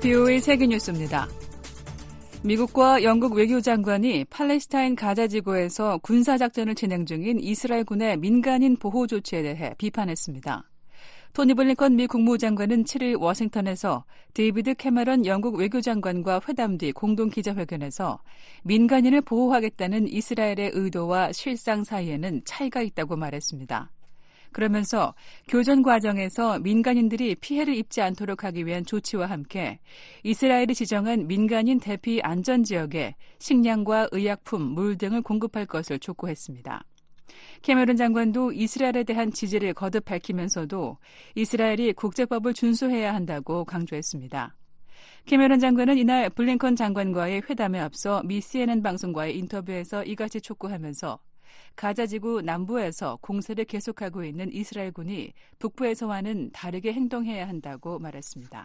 VOA 세계뉴스입니다. 미국과 영국 외교장관이 팔레스타인 가자지구에서 군사작전을 진행 중인 이스라엘군의 민간인 보호 조치에 대해 비판했습니다. 토니 블링컨 미 국무장관은 7일 워싱턴에서 데이비드 캐머런 영국 외교장관과 회담 뒤 공동 기자회견에서 민간인을 보호하겠다는 이스라엘의 의도와 실상 사이에는 차이가 있다고 말했습니다. 그러면서 교전 과정에서 민간인들이 피해를 입지 않도록 하기 위한 조치와 함께 이스라엘이 지정한 민간인 대피 안전지역에 식량과 의약품, 물 등을 공급할 것을 촉구했습니다. 캐머런 장관도 이스라엘에 대한 지지를 거듭 밝히면서도 이스라엘이 국제법을 준수해야 한다고 강조했습니다. 캐머런 장관은 이날 블링컨 장관과의 회담에 앞서 미 CNN 방송과의 인터뷰에서 이같이 촉구하면서 가자지구 남부에서 공세를 계속하고 있는 이스라엘군이 북부에서와는 다르게 행동해야 한다고 말했습니다.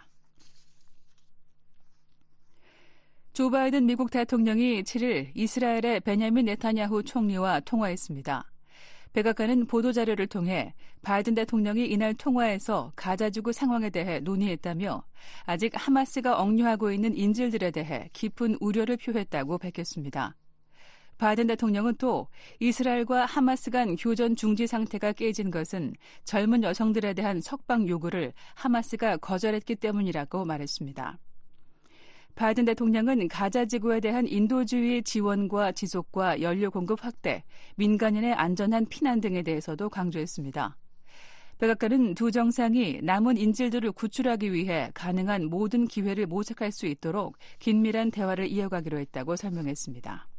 조 바이든 미국 대통령이 7일 이스라엘의 베냐민 네타냐후 총리와 통화했습니다. 백악관은 보도자료를 통해 바이든 대통령이 이날 통화에서 가자지구 상황에 대해 논의했다며 아직 하마스가 억류하고 있는 인질들에 대해 깊은 우려를 표했다고 밝혔습니다. 바이든 대통령은 또 이스라엘과 하마스 간 교전 중지 상태가 깨진 것은 젊은 여성들에 대한 석방 요구를 하마스가 거절했기 때문이라고 말했습니다. 바이든 대통령은 가자지구에 대한 인도주의 지원과 지속과 연료 공급 확대, 민간인의 안전한 피난 등에 대해서도 강조했습니다. 백악관은 두 정상이 남은 인질들을 구출하기 위해 가능한 모든 기회를 모색할 수 있도록 긴밀한 대화를 이어가기로 했다고 설명했습니다.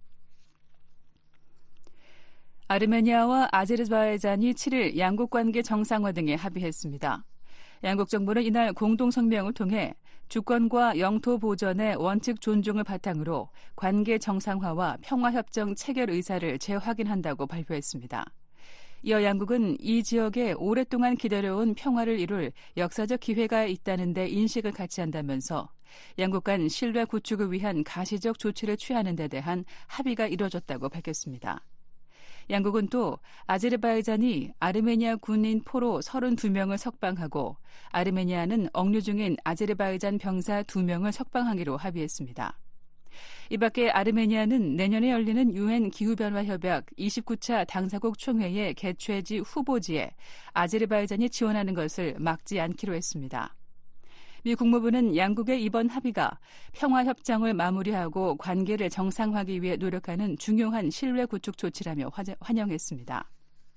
아르메니아와 아제르바이잔이 7일 양국 관계 정상화 등에 합의했습니다. 양국 정부는 이날 공동 성명을 통해 주권과 영토 보전의 원칙 존중을 바탕으로 관계 정상화와 평화협정 체결 의사를 재확인한다고 발표했습니다. 이어 양국은 이 지역에 오랫동안 기다려온 평화를 이룰 역사적 기회가 있다는 데 인식을 같이 한다면서 양국 간 신뢰 구축을 위한 가시적 조치를 취하는 데 대한 합의가 이뤄졌다고 밝혔습니다. 양국은 또 아제르바이잔이 아르메니아 군인 포로 32명을 석방하고 아르메니아는 억류 중인 아제르바이잔 병사 2명을 석방하기로 합의했습니다. 이 밖에 아르메니아는 내년에 열리는 유엔 기후변화협약 29차 당사국 총회의 개최지 후보지에 아제르바이잔이 지원하는 것을 막지 않기로 했습니다. 미 국무부는 양국의 이번 합의가 평화협정을 마무리하고 관계를 정상화하기 위해 노력하는 중요한 신뢰 구축 조치라며 환영했습니다.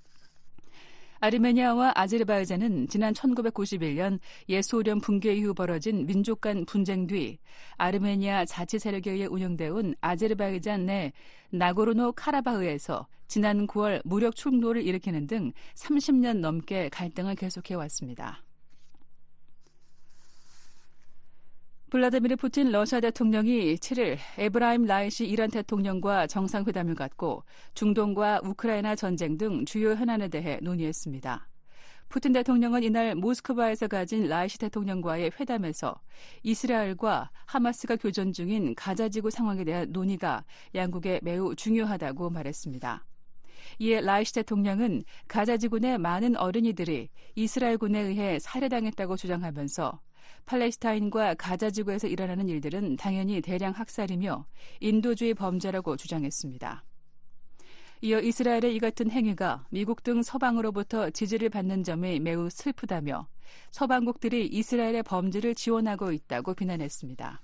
아르메니아와 아제르바이잔은 지난 1991년 옛소련 붕괴 이후 벌어진 민족 간 분쟁 뒤 아르메니아 자치 세력에 의해 운영되어 아제르바이잔 내 나고르노 카라바흐에서 지난 9월 무력 충돌을 일으키는 등 30년 넘게 갈등을 계속해왔습니다. 블라디미르 푸틴 러시아 대통령이 7일 에브라임 라이시 이란 대통령과 정상회담을 갖고 중동과 우크라이나 전쟁 등 주요 현안에 대해 논의했습니다. 푸틴 대통령은 이날 모스크바에서 가진 라이시 대통령과의 회담에서 이스라엘과 하마스가 교전 중인 가자지구 상황에 대한 논의가 양국에 매우 중요하다고 말했습니다. 이에 라이시 대통령은 가자지구 내 많은 어린이들이 이스라엘군에 의해 살해당했다고 주장하면서 팔레스타인과 가자지구에서 일어나는 일들은 당연히 대량 학살이며 인도주의 범죄라고 주장했습니다. 이어 이스라엘의 이 같은 행위가 미국 등 서방으로부터 지지를 받는 점이 매우 슬프다며 서방국들이 이스라엘의 범죄를 지원하고 있다고 비난했습니다.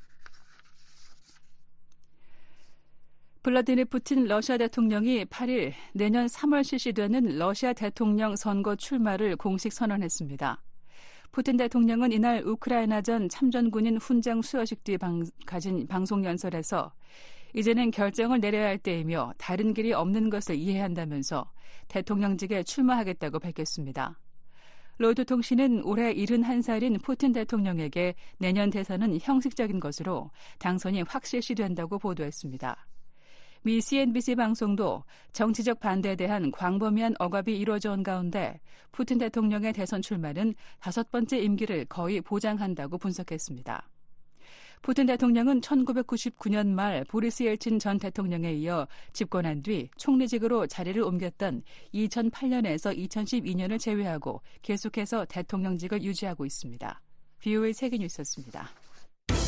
블라디미르 푸틴 러시아 대통령이 8일 내년 3월 실시되는 러시아 대통령 선거 출마를 공식 선언했습니다. 푸틴 대통령은 이날 우크라이나전 참전군인 훈장 수여식 뒤에 가진 방송연설에서 이제는 결정을 내려야 할 때이며 다른 길이 없는 것을 이해한다면서 대통령직에 출마하겠다고 밝혔습니다. 로이터 통신은 올해 71살인 푸틴 대통령에게 내년 대선은 형식적인 것으로 당선이 확실시된다고 보도했습니다. 미 CNBC 방송도 정치적 반대에 대한 광범위한 억압이 이루어져 온 가운데 푸틴 대통령의 대선 출마는 5번째 임기를 거의 보장한다고 분석했습니다. 푸틴 대통령은 1999년 말 보리스 옐친 전 대통령에 이어 집권한 뒤 총리직으로 자리를 옮겼던 2008년에서 2012년을 제외하고 계속해서 대통령직을 유지하고 있습니다. VOA 세계뉴스였습니다.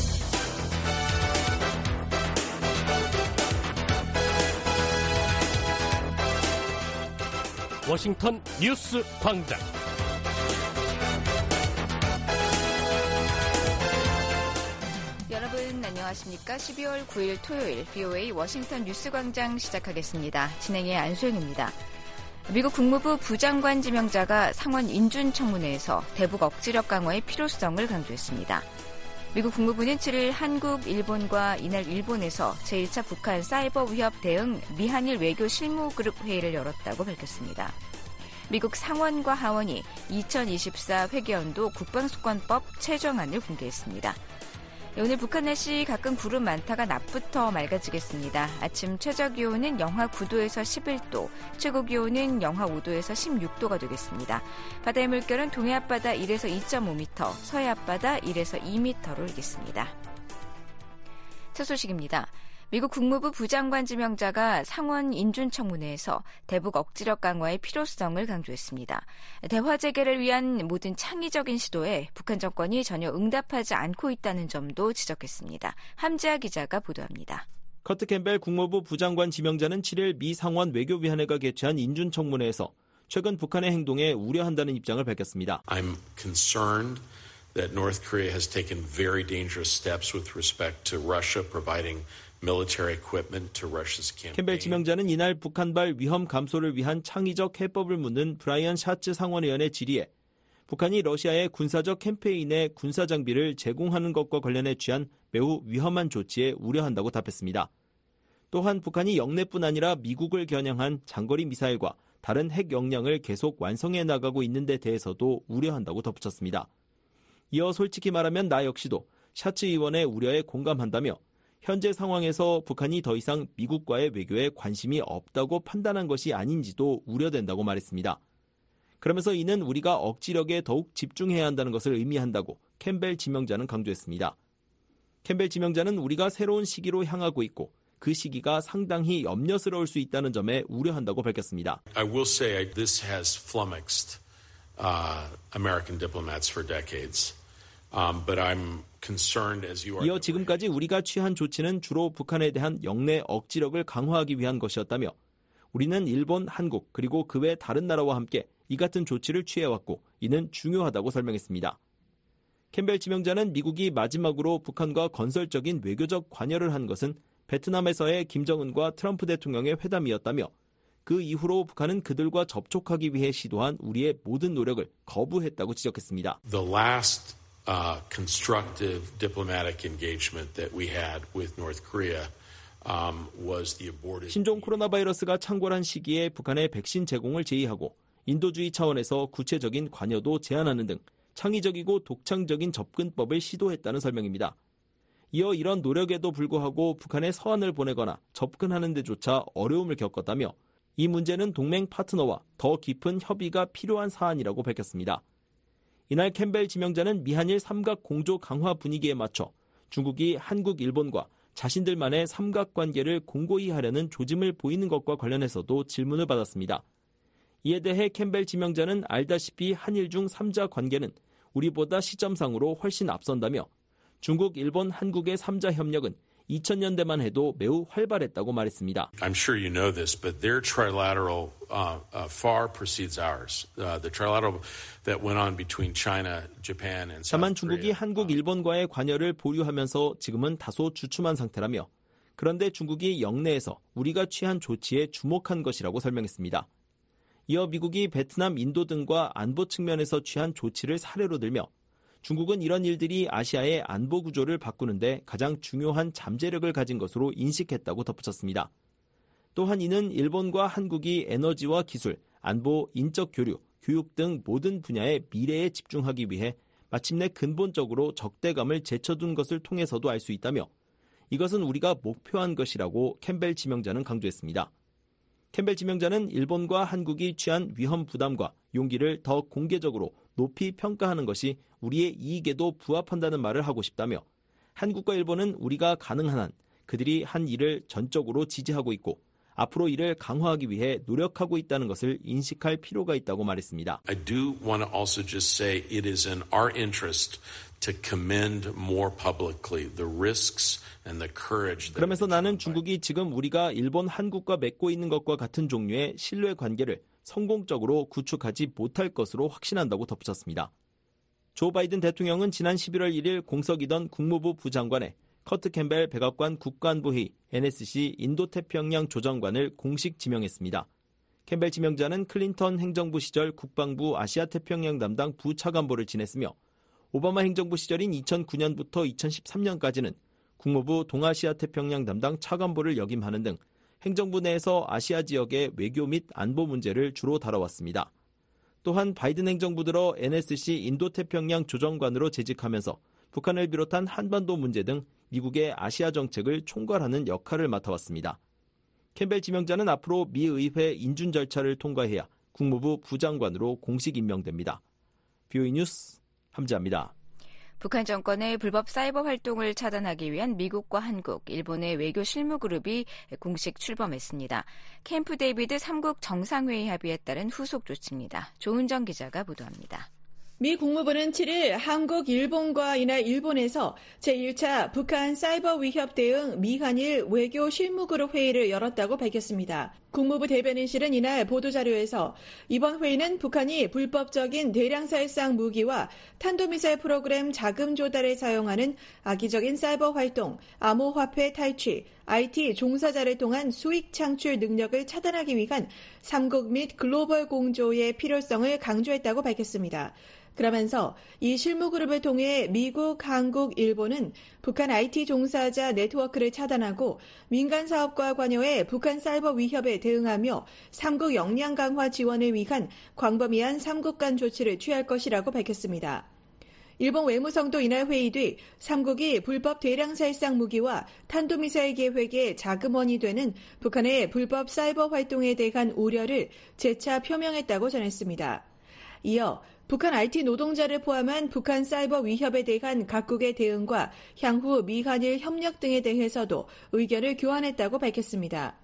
워싱턴 뉴스 광장. 여러분 안녕하십니까? 12월 9일 토요일 VOA 워싱턴 뉴스 광장 시작하겠습니다. 진행의 안소영입니다. 미국 국무부 부장관 지명자가 상원 인준청문회에서 대북 억지력 강화의 필요성을 강조했습니다. 미국 국무부는 7일 한국, 일본과 이날 일본에서 제1차 북한 사이버 위협 대응 미한일 외교 실무그룹 회의를 열었다고 밝혔습니다. 미국 상원과 하원이 2024 회계연도 국방수권법 최종안을 공개했습니다. 오늘 북한 날씨 가끔 구름 많다가 낮부터 맑아지겠습니다. 아침 최저기온은 영하 9도에서 11도, 최고기온은 영하 5도에서 16도가 되겠습니다. 바다의 물결은 동해 앞바다 1에서 2.5m, 서해 앞바다 1에서 2m로 일겠습니다. 첫 소식입니다. 미국 국무부 부장관 지명자가 상원 인준청문회에서 대북 억지력 강화의 필요성을 강조했습니다. 대화 재개를 위한 모든 창의적인 시도에 북한 정권이 전혀 응답하지 않고 있다는 점도 지적했습니다. 함지아 기자가 보도합니다. 커트 캠벨 국무부 부장관 지명자는 7일 미 상원 외교위원회가 개최한 인준청문회에서 최근 북한의 행동에 우려한다는 입장을 밝혔습니다. I'm concerned that North Korea has taken very dangerous steps with respect to Russia providing military equipment to Russia's campaign. 캠벨 지명자는 이날 북한발 위험 감소를 위한 창의적 해법을 묻는 브라이언 샤츠 상원의원의 질의에 북한이 러시아의 군사적 캠페인에 군사 장비를 제공하는 것과 관련해 취한 매우 위험한 조치에 우려한다고 답했습니다. 또한 북한이 영내뿐 아니라 미국을 겨냥한 장거리 미사일과 다른 핵 역량을 계속 완성해 나가고 있는 데 대해서도 우려한다고 덧붙였습니다. 이어 솔직히 말하면 나 역시도 샤츠 의원의 우려에 공감한다며 현재 상황에서 북한이 더 이상 미국과의 외교에 관심이 없다고 판단한 것이 아닌지도 우려된다고 말했습니다. 그러면서 이는 우리가 억지력에 더욱 집중해야 한다는 것을 의미한다고 캠벨 지명자는 강조했습니다. 캠벨 지명자는 우리가 새로운 시기로 향하고 있고 그 시기가 상당히 염려스러울 수 있다는 점에 우려한다고 밝혔습니다. I will say this has flummoxed American diplomats for decades. But I'm concerned as you are. 이어 지금까지 우리가 취한 조치는 주로 북한에 대한 영내 억지력을 강화하기 위한 것이었다며 우리는 일본, 한국 그리고 그 외 다른 나라와 함께 이 같은 조치를 취해왔고 이는 중요하다고 설명했습니다. 캠벨 지명자는 미국이 마지막으로 북한과 건설적인 외교적 관여를 한 것은 베트남에서의 김정은과 트럼프 대통령의 회담이었다며 그 이후로 북한은 그들과 접촉하기 위해 시도한 우리의 모든 노력을 거부했다고 지적했습니다. The last constructive diplomatic engagement that we had with North Korea was the aborted. 신종 코로나 바이러스가 창궐한 시기에 북한의 백신 제공을 제의하고 인도주의 차원에서 구체적인 관여도 제한하는 등 창의적이고 독창적인 접근법을 시도했다는 설명입니다. 이어 이런 노력에도 불구하고 북한의 서한을 보내거나 접근하는 데조차 어려움을 겪었다며 이 문제는 동맹 파트너와 더 깊은 협의가 필요한 사안이라고 밝혔습니다. 이날 캠벨 지명자는 미한일 삼각 공조 강화 분위기에 맞춰 중국이 한국, 일본과 자신들만의 삼각관계를 공고히 하려는 조짐을 보이는 것과 관련해서도 질문을 받았습니다. 이에 대해 캠벨 지명자는 알다시피 한일 중 3자 관계는 우리보다 시점상으로 훨씬 앞선다며 중국, 일본, 한국의 3자 협력은 2000년대만 해도 매우 활발했다고 말했습니다. I'm sure you know this, but their trilateral far precedes ours. The trilateral that went on between China, Japan, and South Korea. 다만 중국이 한국, 일본과의 관여를 보류하면서 지금은 다소 주춤한 상태라며 그런데 중국이 영내에서 우리가 취한 조치에 주목한 것이라고 설명했습니다. 이어 미국이 베트남, 인도 등과 안보 측면에서 취한 조치를 사례로 들며 중국은 이런 일들이 아시아의 안보 구조를 바꾸는데 가장 중요한 잠재력을 가진 것으로 인식했다고 덧붙였습니다. 또한 이는 일본과 한국이 에너지와 기술, 안보, 인적 교류, 교육 등 모든 분야의 미래에 집중하기 위해 마침내 근본적으로 적대감을 제쳐둔 것을 통해서도 알 수 있다며 이것은 우리가 목표한 것이라고 캠벨 지명자는 강조했습니다. 캠벨 지명자는 일본과 한국이 취한 위험 부담과 용기를 더 공개적으로 높이 평가하는 것이 우리의 이익에도 부합한다는 말을 하고 싶다며 한국과 일본은 우리가 가능한 한 그들이 한 일을 전적으로 지지하고 있고 앞으로 이를 강화하기 위해 노력하고 있다는 것을 인식할 필요가 있다고 말했습니다. I do want to also just say it is in our interest to commend more publicly the risks and the courage. 그러면서 나는 중국이 지금 우리가 일본, 한국과 맺고 있는 것과 같은 종류의 신뢰 관계를 성공적으로 구축하지 못할 것으로 확신한다고 덧붙였습니다. 조 바이든 대통령은 지난 11월 1일 공석이던 국무부 부장관에 커트 캠벨 백악관 국가안보회의 NSC 인도태평양 조정관을 공식 지명했습니다. 캠벨 지명자는 클린턴 행정부 시절 국방부 아시아태평양 담당 부차관보를 지냈으며 오바마 행정부 시절인 2009년부터 2013년까지는 국무부 동아시아태평양 담당 차관보를 역임하는 등 행정부 내에서 아시아 지역의 외교 및 안보 문제를 주로 다뤄왔습니다. 또한 바이든 행정부 들어 NSC 인도태평양 조정관으로 재직하면서 북한을 비롯한 한반도 문제 등 미국의 아시아 정책을 총괄하는 역할을 맡아왔습니다. 캠벨 지명자는 앞으로 미 의회 인준 절차를 통과해야 국무부 부장관으로 공식 임명됩니다. VOA 뉴스 함지아입니다. 북한 정권의 불법 사이버 활동을 차단하기 위한 미국과 한국, 일본의 외교 실무그룹이 공식 출범했습니다. 캠프 데이비드 3국 정상회의 합의에 따른 후속 조치입니다. 조은정 기자가 보도합니다. 미 국무부는 7일 한국, 일본과 이날 일본에서 제1차 북한 사이버 위협 대응 미한일 외교 실무그룹 회의를 열었다고 밝혔습니다. 국무부 대변인실은 이날 보도자료에서 이번 회의는 북한이 불법적인 대량살상 무기와 탄도미사일 프로그램 자금 조달에 사용하는 악의적인 사이버 활동, 암호화폐 탈취, IT 종사자를 통한 수익 창출 능력을 차단하기 위한 3국 및 글로벌 공조의 필요성을 강조했다고 밝혔습니다. 그러면서 이 실무그룹을 통해 미국, 한국, 일본은 북한 IT 종사자 네트워크를 차단하고 민간 사업과 관여해 북한 사이버 위협에 대응하며 3국 역량 강화 지원을 위한 광범위한 3국 간 조치를 취할 것이라고 밝혔습니다. 일본 외무성도 이날 회의 뒤 3국이 불법 대량살상 무기와 탄도미사일 계획의 자금원이 되는 북한의 불법 사이버 활동에 대한 우려를 재차 표명했다고 전했습니다. 이어 북한 IT 노동자를 포함한 북한 사이버 위협에 대한 각국의 대응과 향후 미한일 협력 등에 대해서도 의견을 교환했다고 밝혔습니다.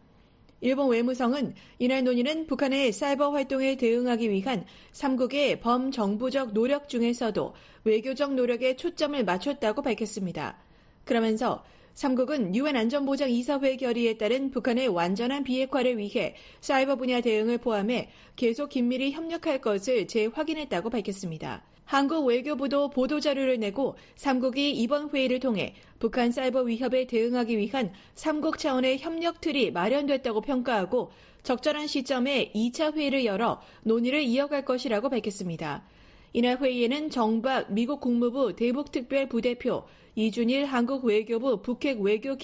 일본 외무성은 이날 논의는 북한의 사이버 활동에 대응하기 위한 3국의 범정부적 노력 중에서도 외교적 노력에 초점을 맞췄다고 밝혔습니다. 그러면서 3국은 UN 안전보장 이사회 결의에 따른 북한의 완전한 비핵화를 위해 사이버 분야 대응을 포함해 계속 긴밀히 협력할 것을 재확인했다고 밝혔습니다. 한국 외교부도 보도자료를 내고 3국이 이번 회의를 통해 북한 사이버 위협에 대응하기 위한 3국 차원의 협력 틀이 마련됐다고 평가하고 적절한 시점에 2차 회의를 열어 논의를 이어갈 것이라고 밝혔습니다. 이날 회의에는 정박 미국 국무부 대북특별부대표, 이준일 한국 외교부 북핵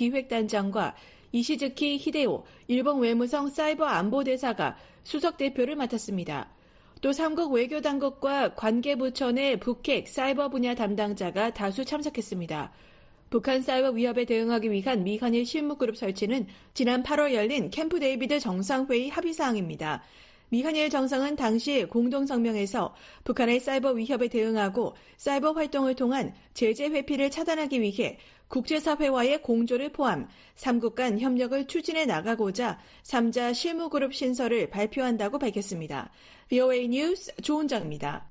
외교기획단장과 이시즈키 히데오 일본 외무성 사이버 안보대사가 수석대표를 맡았습니다. 또 3국 외교당국과 관계부처 내 북핵 사이버 분야 담당자가 다수 참석했습니다. 북한 사이버 위협에 대응하기 위한 미한일 실무그룹 설치는 지난 8월 열린 캠프 데이비드 정상회의 합의사항입니다. 미한일 정상은 당시 공동성명에서 북한의 사이버 위협에 대응하고 사이버 활동을 통한 제재 회피를 차단하기 위해 국제사회와의 공조를 포함 3국 간 협력을 추진해 나가고자 3자 실무그룹 신설을 발표한다고 밝혔습니다. VOA 뉴스 조은정입니다.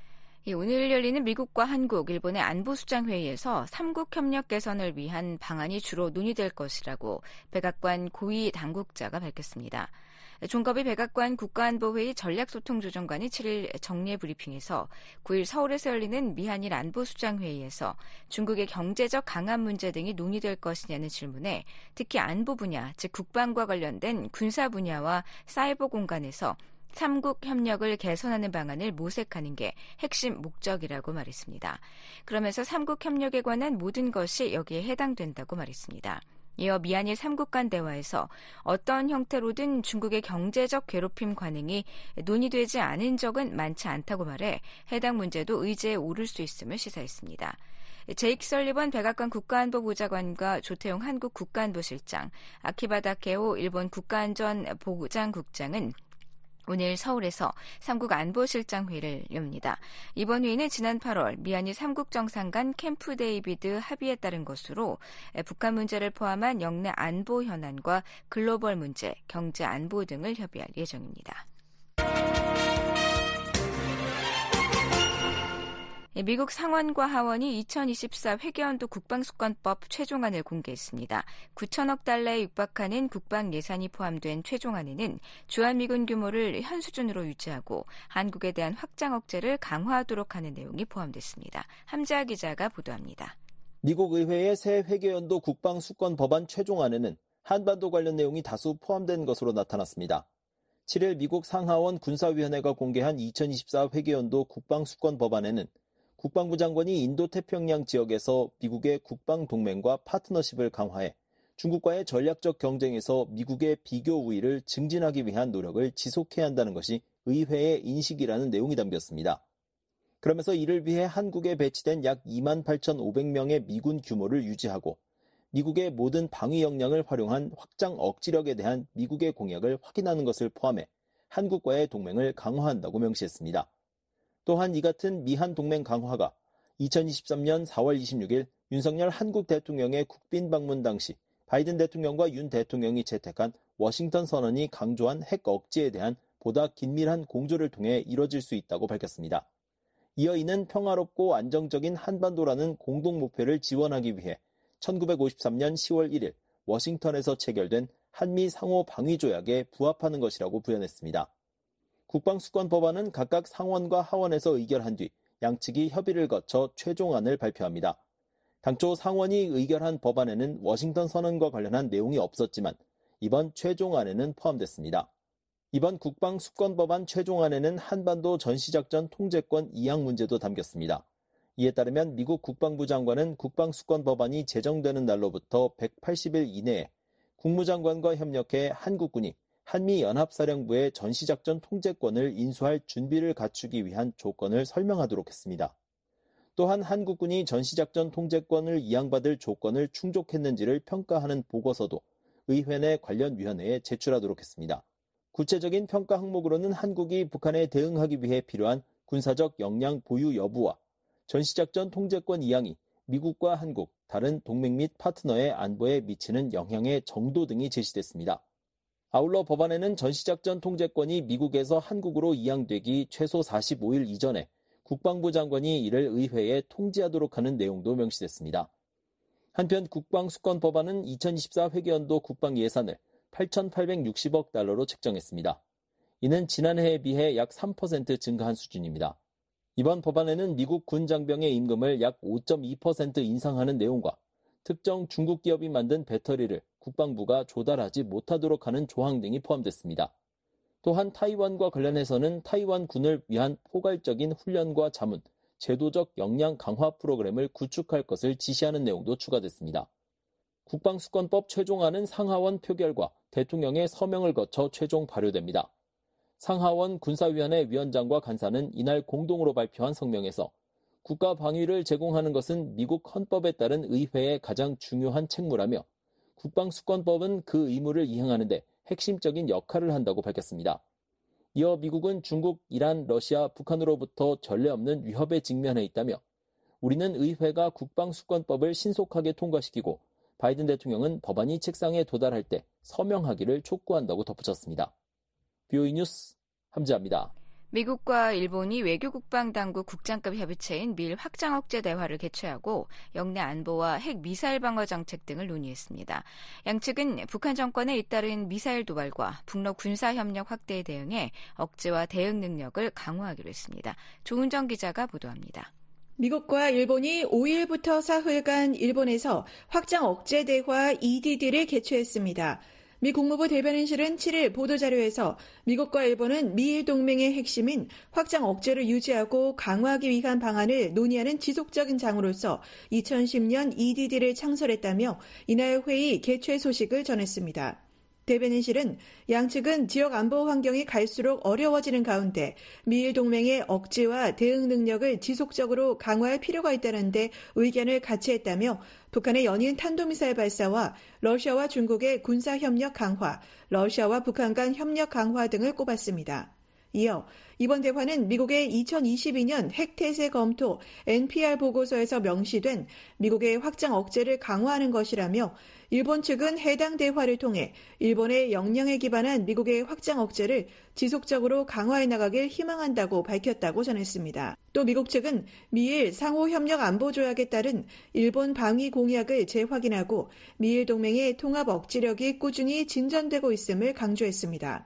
오늘 열리는 미국과 한국, 일본의 안보수장회의에서 3국 협력 개선을 위한 방안이 주로 논의될 것이라고 백악관 고위 당국자가 밝혔습니다. 종거비 백악관 국가안보회의 전략소통조정관이 7일 정례 브리핑에서 9일 서울에서 열리는 미한일 안보수장회의에서 중국의 경제적 강압 문제 등이 논의될 것이냐는 질문에 특히 안보 분야, 즉 국방과 관련된 군사 분야와 사이버 공간에서 3국 협력을 개선하는 방안을 모색하는 게 핵심 목적이라고 말했습니다. 그러면서 3국 협력에 관한 모든 것이 여기에 해당된다고 말했습니다. 이어 미한일 3국 간 대화에서 어떤 형태로든 중국의 경제적 괴롭힘 관행이 논의되지 않은 적은 많지 않다고 말해 해당 문제도 의제에 오를 수 있음을 시사했습니다. 제이크 설리번 백악관 국가안보보좌관과 조태용 한국 국가안보실장, 아키바 다케오 일본 국가안전보장국장은 오늘 서울에서 3국 안보실장 회의를 엽니다. 이번 회의는 지난 8월 미한일 3국 정상 간 캠프 데이비드 합의에 따른 것으로 북한 문제를 포함한 영내 안보 현안과 글로벌 문제, 경제 안보 등을 협의할 예정입니다. 미국 상원과 하원이 2024 회계연도 국방수권법 최종안을 공개했습니다. 9천억 달러에 육박하는 국방 예산이 포함된 최종안에는 주한미군 규모를 현 수준으로 유지하고 한국에 대한 확장 억제를 강화하도록 하는 내용이 포함됐습니다. 함재하 기자가 보도합니다. 미국 의회의 새 회계연도 국방수권 법안 최종안에는 한반도 관련 내용이 다수 포함된 것으로 나타났습니다. 7일 미국 상하원 군사위원회가 공개한 2024 회계연도 국방수권 법안에는 국방부 장관이 인도태평양 지역에서 미국의 국방동맹과 파트너십을 강화해 중국과의 전략적 경쟁에서 미국의 비교 우위를 증진하기 위한 노력을 지속해야 한다는 것이 의회의 인식이라는 내용이 담겼습니다. 그러면서 이를 위해 한국에 배치된 약 28,500명의 미군 규모를 유지하고 미국의 모든 방위 역량을 활용한 확장 억지력에 대한 미국의 공약을 확인하는 것을 포함해 한국과의 동맹을 강화한다고 명시했습니다. 또한 이 같은 미한 동맹 강화가 2023년 4월 26일 윤석열 한국 대통령의 국빈 방문 당시 바이든 대통령과 윤 대통령이 채택한 워싱턴 선언이 강조한 핵 억제에 대한 보다 긴밀한 공조를 통해 이뤄질 수 있다고 밝혔습니다. 이어 이는 평화롭고 안정적인 한반도라는 공동 목표를 지원하기 위해 1953년 10월 1일 워싱턴에서 체결된 한미 상호 방위 조약에 부합하는 것이라고 부연했습니다. 국방수권 법안은 각각 상원과 하원에서 의결한 뒤 양측이 협의를 거쳐 최종안을 발표합니다. 당초 상원이 의결한 법안에는 워싱턴 선언과 관련한 내용이 없었지만 이번 최종안에는 포함됐습니다. 이번 국방수권 법안 최종안에는 한반도 전시작전 통제권 이양 문제도 담겼습니다. 이에 따르면 미국 국방부 장관은 국방수권 법안이 제정되는 날로부터 180일 이내에 국무장관과 협력해 한국군이 한미연합사령부의 전시작전 통제권을 인수할 준비를 갖추기 위한 조건을 설명하도록 했습니다. 또한 한국군이 전시작전 통제권을 이양받을 조건을 충족했는지를 평가하는 보고서도 의회 내 관련 위원회에 제출하도록 했습니다. 구체적인 평가 항목으로는 한국이 북한에 대응하기 위해 필요한 군사적 역량 보유 여부와 전시작전 통제권 이양이 미국과 한국, 다른 동맹 및 파트너의 안보에 미치는 영향의 정도 등이 제시됐습니다. 아울러 법안에는 전시작전 통제권이 미국에서 한국으로 이양되기 최소 45일 이전에 국방부 장관이 이를 의회에 통지하도록 하는 내용도 명시됐습니다. 한편 국방수권 법안은 2024 회계연도 국방 예산을 8,860억 달러로 책정했습니다. 이는 지난해에 비해 약 3% 증가한 수준입니다. 이번 법안에는 미국 군 장병의 임금을 약 5.2% 인상하는 내용과 특정 중국 기업이 만든 배터리를 국방부가 조달하지 못하도록 하는 조항 등이 포함됐습니다. 또한 타이완과 관련해서는 타이완 군을 위한 포괄적인 훈련과 자문, 제도적 역량 강화 프로그램을 구축할 것을 지시하는 내용도 추가됐습니다. 국방수권법 최종안은 상하원 표결과 대통령의 서명을 거쳐 최종 발효됩니다. 상하원 군사위원회 위원장과 간사는 이날 공동으로 발표한 성명에서 국가 방위를 제공하는 것은 미국 헌법에 따른 의회의 가장 중요한 책무라며 국방수권법은 그 의무를 이행하는 데 핵심적인 역할을 한다고 밝혔습니다. 이어 미국은 중국, 이란, 러시아, 북한으로부터 전례 없는 위협에 직면해 있다며 우리는 의회가 국방수권법을 신속하게 통과시키고 바이든 대통령은 법안이 책상에 도달할 때 서명하기를 촉구한다고 덧붙였습니다. BOE 뉴스 함재하입니다. 미국과 일본이 외교국방당국 국장급 협의체인 밀 확장 억제 대화를 개최하고 영내 안보와 핵 미사일 방어 정책 등을 논의했습니다. 양측은 북한 정권에 잇따른 미사일 도발과 북러 군사협력 확대에 대응해 억제와 대응 능력을 강화하기로 했습니다. 조은정 기자가 보도합니다. 미국과 일본이 5일부터 사흘간 일본에서 확장 억제 대화 EDD를 개최했습니다. 미 국무부 대변인실은 7일 보도자료에서 미국과 일본은 미일 동맹의 핵심인 확장 억제를 유지하고 강화하기 위한 방안을 논의하는 지속적인 장으로서 2010년 EDD를 창설했다며 이날 회의 개최 소식을 전했습니다. 대변인실은 양측은 지역 안보 환경이 갈수록 어려워지는 가운데 미일 동맹의 억제와 대응 능력을 지속적으로 강화할 필요가 있다는 데 의견을 같이 했다며 북한의 연이은 탄도미사일 발사와 러시아와 중국의 군사협력 강화, 러시아와 북한 간 협력 강화 등을 꼽았습니다. 이어 이번 대화는 미국의 2022년 핵태세 검토 NPR 보고서에서 명시된 미국의 확장 억제를 강화하는 것이라며 일본 측은 해당 대화를 통해 일본의 역량에 기반한 미국의 확장 억제를 지속적으로 강화해 나가길 희망한다고 밝혔다고 전했습니다. 또 미국 측은 미일 상호협력 안보조약에 따른 일본 방위 공약을 재확인하고 미일 동맹의 통합 억지력이 꾸준히 진전되고 있음을 강조했습니다.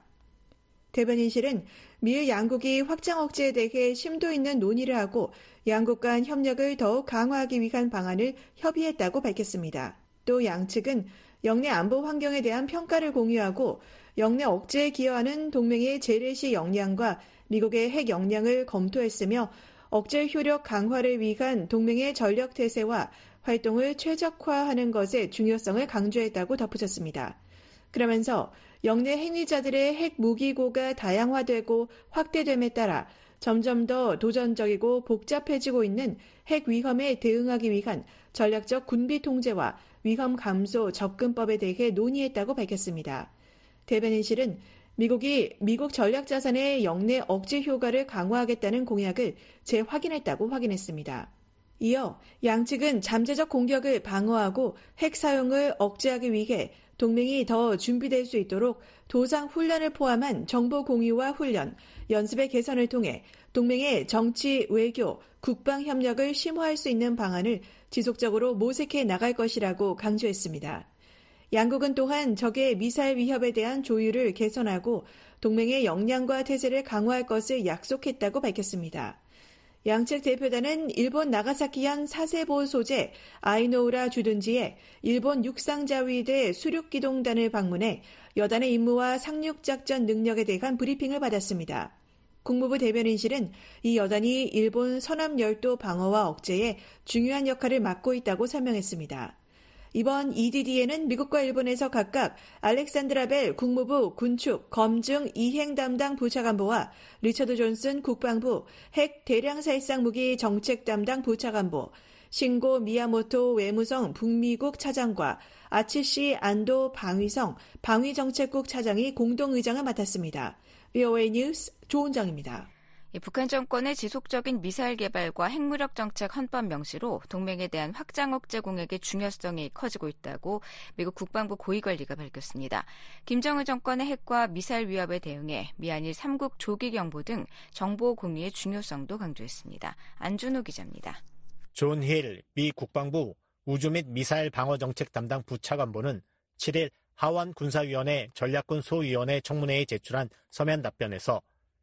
대변인실은 미일 양국이 확장 억제에 대해 심도 있는 논의를 하고 양국 간 협력을 더욱 강화하기 위한 방안을 협의했다고 밝혔습니다. 또 양측은 영내 안보 환경에 대한 평가를 공유하고 영내 억제에 기여하는 동맹의 재래시 역량과 미국의 핵 역량을 검토했으며 억제 효력 강화를 위한 동맹의 전력 태세와 활동을 최적화하는 것의 중요성을 강조했다고 덧붙였습니다. 그러면서 영내 핵리자들의 핵 무기고가 다양화되고 확대됨에 따라 점점 더 도전적이고 복잡해지고 있는 핵 위험에 대응하기 위한 전략적 군비 통제와 위험 감소 접근법에 대해 논의했다고 밝혔습니다. 대변인실은 미국이 미국 전략자산의 영내 억제 효과를 강화하겠다는 공약을 재확인했다고 확인했습니다. 이어 양측은 잠재적 공격을 방어하고 핵 사용을 억제하기 위해 동맹이 더 준비될 수 있도록 도상 훈련을 포함한 정보 공유와 훈련, 연습의 개선을 통해 동맹의 정치, 외교, 국방 협력을 심화할 수 있는 방안을 지속적으로 모색해 나갈 것이라고 강조했습니다. 양국은 또한 적의 미사일 위협에 대한 조율을 개선하고 동맹의 역량과 태세를 강화할 것을 약속했다고 밝혔습니다. 양측 대표단은 일본 나가사키현 사세보 소재 아이노우라 주둔지에 일본 육상자위대 수륙기동단을 방문해 여단의 임무와 상륙작전 능력에 대한 브리핑을 받았습니다. 국무부 대변인실은 이 여단이 일본 서남열도 방어와 억제에 중요한 역할을 맡고 있다고 설명했습니다. 이번 EDD에는 미국과 일본에서 각각 알렉산드라 벨 국무부 군축, 검증, 이행 담당 부차관보와 리처드 존슨 국방부 핵 대량살상 무기 정책 담당 부차관보, 신고 미야모토 외무성 북미국 차장과 아치시 안도 방위성 방위정책국 차장이 공동의장을 맡았습니다. VOA 뉴스 조은정입니다. 북한 정권의 지속적인 미사일 개발과 핵무력 정책 헌법 명시로 동맹에 대한 확장 억제 공약의 중요성이 커지고 있다고 미국 국방부 고위관리가 밝혔습니다. 김정은 정권의 핵과 미사일 위협에 대응해 미한일 3국 조기 경보 등 정보 공유의 중요성도 강조했습니다. 안준호 기자입니다. 존 힐 미 국방부 우주 및 미사일 방어 정책 담당 부차관보는 7일 하원 군사위원회 전략군 소위원회 청문회에 제출한 서면 답변에서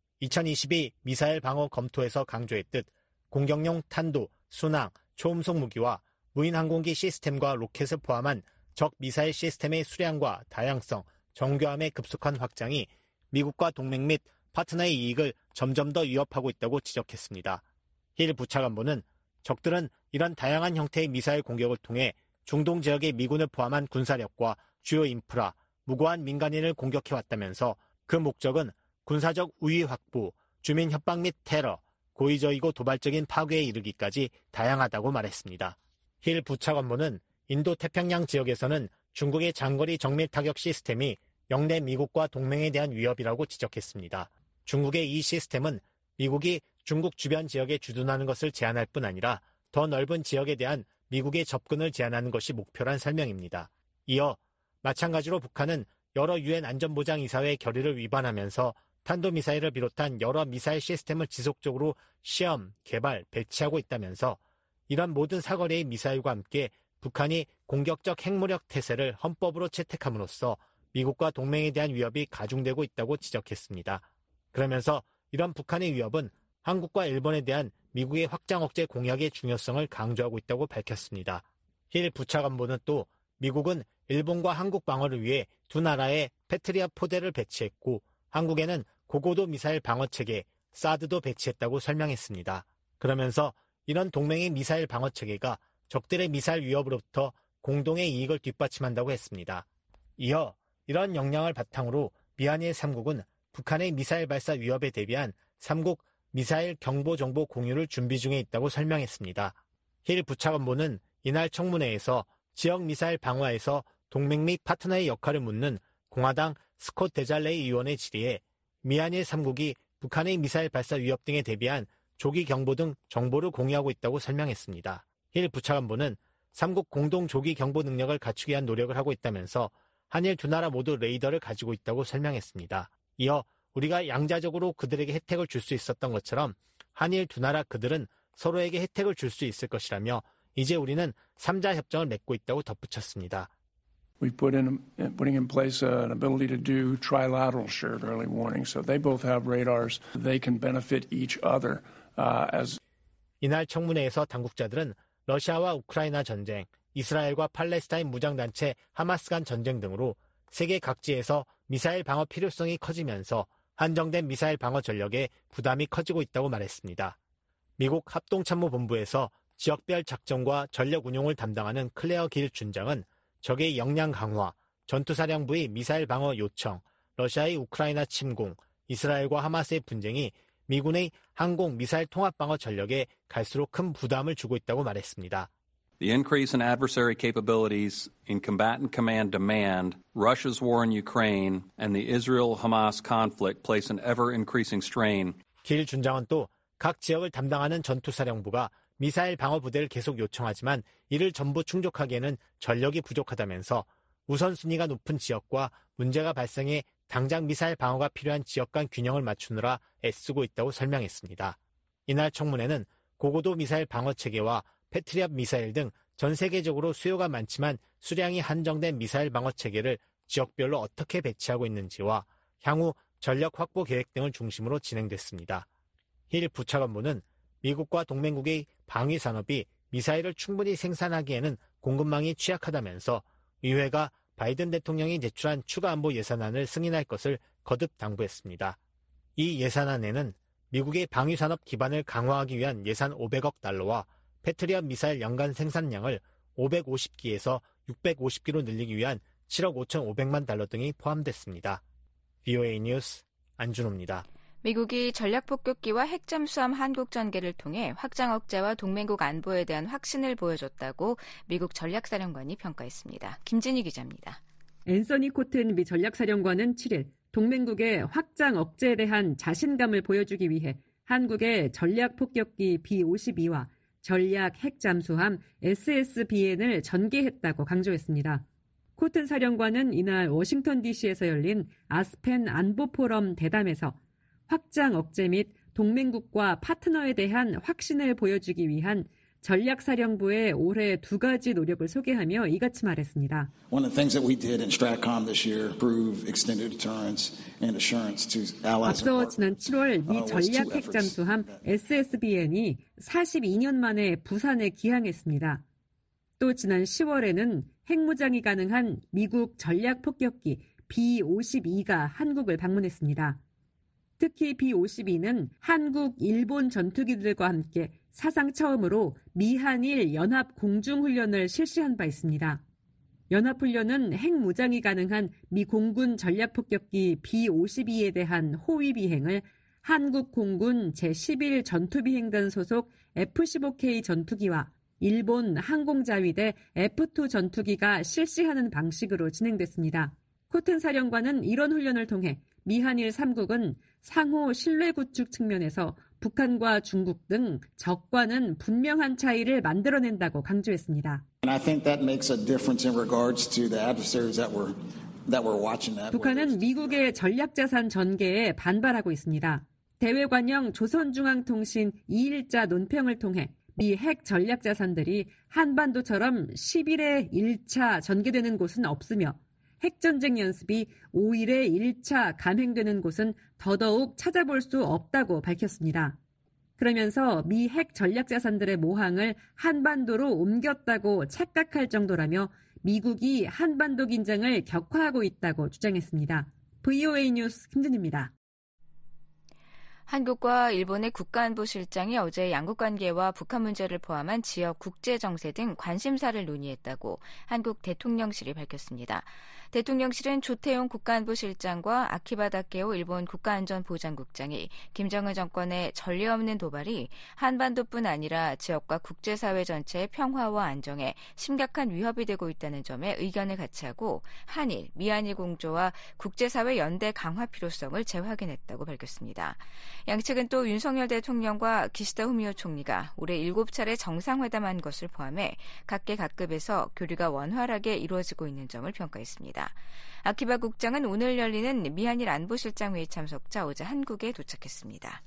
2022 미사일 방어 검토에서 강조했듯 공격용 탄도, 순항, 초음속 무기와 무인 항공기 시스템과 로켓을 포함한 적 미사일 시스템의 수량과 다양성, 정교함의 급속한 확장이 미국과 동맹 및 파트너의 이익을 점점 더 위협하고 있다고 지적했습니다. 힐 부차관보는 적들은 이런 다양한 형태의 미사일 공격을 통해 중동 지역의 미군을 포함한 군사력과 주요 인프라, 무고한 민간인을 공격해왔다면서 그 목적은 군사적 우위 확보, 주민 협박 및 테러, 고의적이고 도발적인 파괴에 이르기까지 다양하다고 말했습니다. 힐 부차관보는 인도 태평양 지역에서는 중국의 장거리 정밀 타격 시스템이 영내 미국과 동맹에 대한 위협이라고 지적했습니다. 중국의 이 시스템은 미국이 중국 주변 지역에 주둔하는 것을 제한할 뿐 아니라 더 넓은 지역에 대한 미국의 접근을 제한하는 것이 목표란 설명입니다. 이어 마찬가지로 북한은 여러 유엔 안전보장이사회 결의를 위반하면서 탄도미사일을 비롯한 여러 미사일 시스템을 지속적으로 시험, 개발, 배치하고 있다면서 이런 모든 사거리의 미사일과 함께 북한이 공격적 핵무력 태세를 헌법으로 채택함으로써 미국과 동맹에 대한 위협이 가중되고 있다고 지적했습니다. 그러면서 이런 북한의 위협은 한국과 일본에 대한 미국의 확장 억제 공약의 중요성을 강조하고 있다고 밝혔습니다. 힐 부차관보는 또 미국은 일본과 한국 방어를 위해 두 나라에 패트리엇 포대를 배치했고 한국에는 고고도 미사일 방어체계 사드도 배치했다고 설명했습니다. 그러면서 이런 동맹의 미사일 방어체계가 적들의 미사일 위협으로부터 공동의 이익을 뒷받침한다고 했습니다. 이어 이런 역량을 바탕으로 미한일 3국은 북한의 미사일 발사 위협에 대비한 3국 미사일 경보 정보 공유를 준비 중에 있다고 설명했습니다. 힐 부차관보는 이날 청문회에서 지역 미사일 방어에서 동맹 및 파트너의 역할을 묻는 공화당 스콧 데잘레이 의원의 질의에 미한일 3국이 북한의 미사일 발사 위협 등에 대비한 조기 경보 등 정보를 공유하고 있다고 설명했습니다. 힐 부차관보는 삼국 공동 조기 경보 능력을 갖추기 위한 노력을 하고 있다면서 한일 두 나라 모두 레이더를 가지고 있다고 설명했습니다. 이어 우리가 양자적으로 그들에게 혜택을 줄 수 있었던 것처럼 한일 두 나라 그들은 서로에게 혜택을 줄 수 있을 것이라며 이제 우리는 3자 협정을 맺고 있다고 덧붙였습니다. We've putting in place an ability to do trilateral shared early warning. So they both have radars. They can benefit each other as. 이날 청문회에서 당국자들은 러시아와 우크라이나 전쟁, 이스라엘과 팔레스타인 무장단체 하마스 간 전쟁 등으로 세계 각지에서 미사일 방어 필요성이 커지면서 한정된 미사일 방어 전력에 부담이 커지고 있다고 말했습니다. 미국 합동참모본부에서 지역별 작전과 전력 운용을 담당하는 클레어 길 준장은 적의 역량 강화, 전투사령부의 미사일 방어 요청, 러시아의 우크라이나 침공, 이스라엘과 하마스의 분쟁이 미군의 항공 미사일 통합 방어 전력에 갈수록 큰 부담을 주고 있다고 말했습니다. The increase in adversary capabilities in combatant command demand, Russia's war in Ukraine, and the Israel-Hamas conflict place an ever-increasing strain. 길 준장은 또 각 지역을 담당하는 전투사령부가 미사일 방어 부대를 계속 요청하지만 이를 전부 충족하기에는 전력이 부족하다면서 우선순위가 높은 지역과 문제가 발생해 당장 미사일 방어가 필요한 지역 간 균형을 맞추느라 애쓰고 있다고 설명했습니다. 이날 청문회는 고고도 미사일 방어 체계와 패트리엇 미사일 등 전 세계적으로 수요가 많지만 수량이 한정된 미사일 방어 체계를 지역별로 어떻게 배치하고 있는지와 향후 전력 확보 계획 등을 중심으로 진행됐습니다. 힐 부차관보는 미국과 동맹국의 방위 산업이 미사일을 충분히 생산하기에는 공급망이 취약하다면서 의회가 바이든 대통령이 제출한 추가 안보 예산안을 승인할 것을 거듭 당부했습니다. 이 예산안에는 미국의 방위 산업 기반을 강화하기 위한 예산 500억 달러와 패트리엇 미사일 연간 생산량을 550기에서 650기로 늘리기 위한 7억 5,500만 달러 등이 포함됐습니다. VOA 뉴스 안준호입니다. 미국이 전략폭격기와 핵잠수함 한국 전개를 통해 확장 억제와 동맹국 안보에 대한 확신을 보여줬다고 미국 전략사령관이 평가했습니다. 김진희 기자입니다. 앤서니 코튼 미 전략사령관은 7일 동맹국의 확장 억제에 대한 자신감을 보여주기 위해 한국의 전략폭격기 B-52와 전략 핵잠수함 SSBN을 전개했다고 강조했습니다. 코튼 사령관은 이날 워싱턴 DC에서 열린 아스펜 안보포럼 대담에서 확장 억제 및 동맹국과 파트너에 대한 확신을 보여주기 위한 전략사령부의 올해 2가지 노력을 소개하며 이같이 말했습니다. One of the things that we did in STRATCOM this year prove extended deterrence and assurance to allies. 앞서 지난 7월 미 전략 핵잠수함 SSBN이 42년 만에 부산에 기항했습니다. 또 지난 10월에는 핵무장이 가능한 미국 전략폭격기 B-52가 한국을 방문했습니다. 특히 B-52는 한국, 일본 전투기들과 함께 사상 처음으로 미한일 연합 공중훈련을 실시한 바 있습니다. 연합훈련은 핵무장이 가능한 미 공군 전략폭격기 B-52에 대한 호위 비행을 한국 공군 제11 전투비행단 소속 F-15K 전투기와 일본 항공자위대 F-2 전투기가 실시하는 방식으로 진행됐습니다. 코튼 사령관은 이런 훈련을 통해 미한일 3국은 상호 신뢰 구축 측면에서 북한과 중국 등 적과는 분명한 차이를 만들어낸다고 강조했습니다. 북한은 미국의 전략자산 전개에 반발하고 있습니다. 대외관영 조선중앙통신 2일자 논평을 통해 미 핵 전략자산들이 한반도처럼 10일에 1차 전개되는 곳은 없으며 핵전쟁 연습이 5일에 1차 감행되는 곳은 더더욱 찾아볼 수 없다고 밝혔습니다. 그러면서 미 핵 전략자산들의 모항을 한반도로 옮겼다고 착각할 정도라며 미국이 한반도 긴장을 격화하고 있다고 주장했습니다. VOA 뉴스 김진희입니다. 한국과 일본의 국가안보실장이 어제 양국관계와 북한 문제를 포함한 지역 국제정세 등 관심사를 논의했다고 한국 대통령실이 밝혔습니다. 대통령실은 조태용 국가안보실장과 아키바 다케오 일본 국가안전보장국장이 김정은 정권의 전례 없는 도발이 한반도뿐 아니라 지역과 국제사회 전체의 평화와 안정에 심각한 위협이 되고 있다는 점에 의견을 같이 하고 한일, 미한일 공조와 국제사회 연대 강화 필요성을 재확인했다고 밝혔습니다. 양측은 또 윤석열 대통령과 기시다 후미오 총리가 올해 7차례 정상회담한 것을 포함해 각계 각급에서 교류가 원활하게 이루어지고 있는 점을 평가했습니다. 아키바 국장은 오늘 열리는 미한일 안보실장 회의 참석자 어제 한국에 도착했습니다.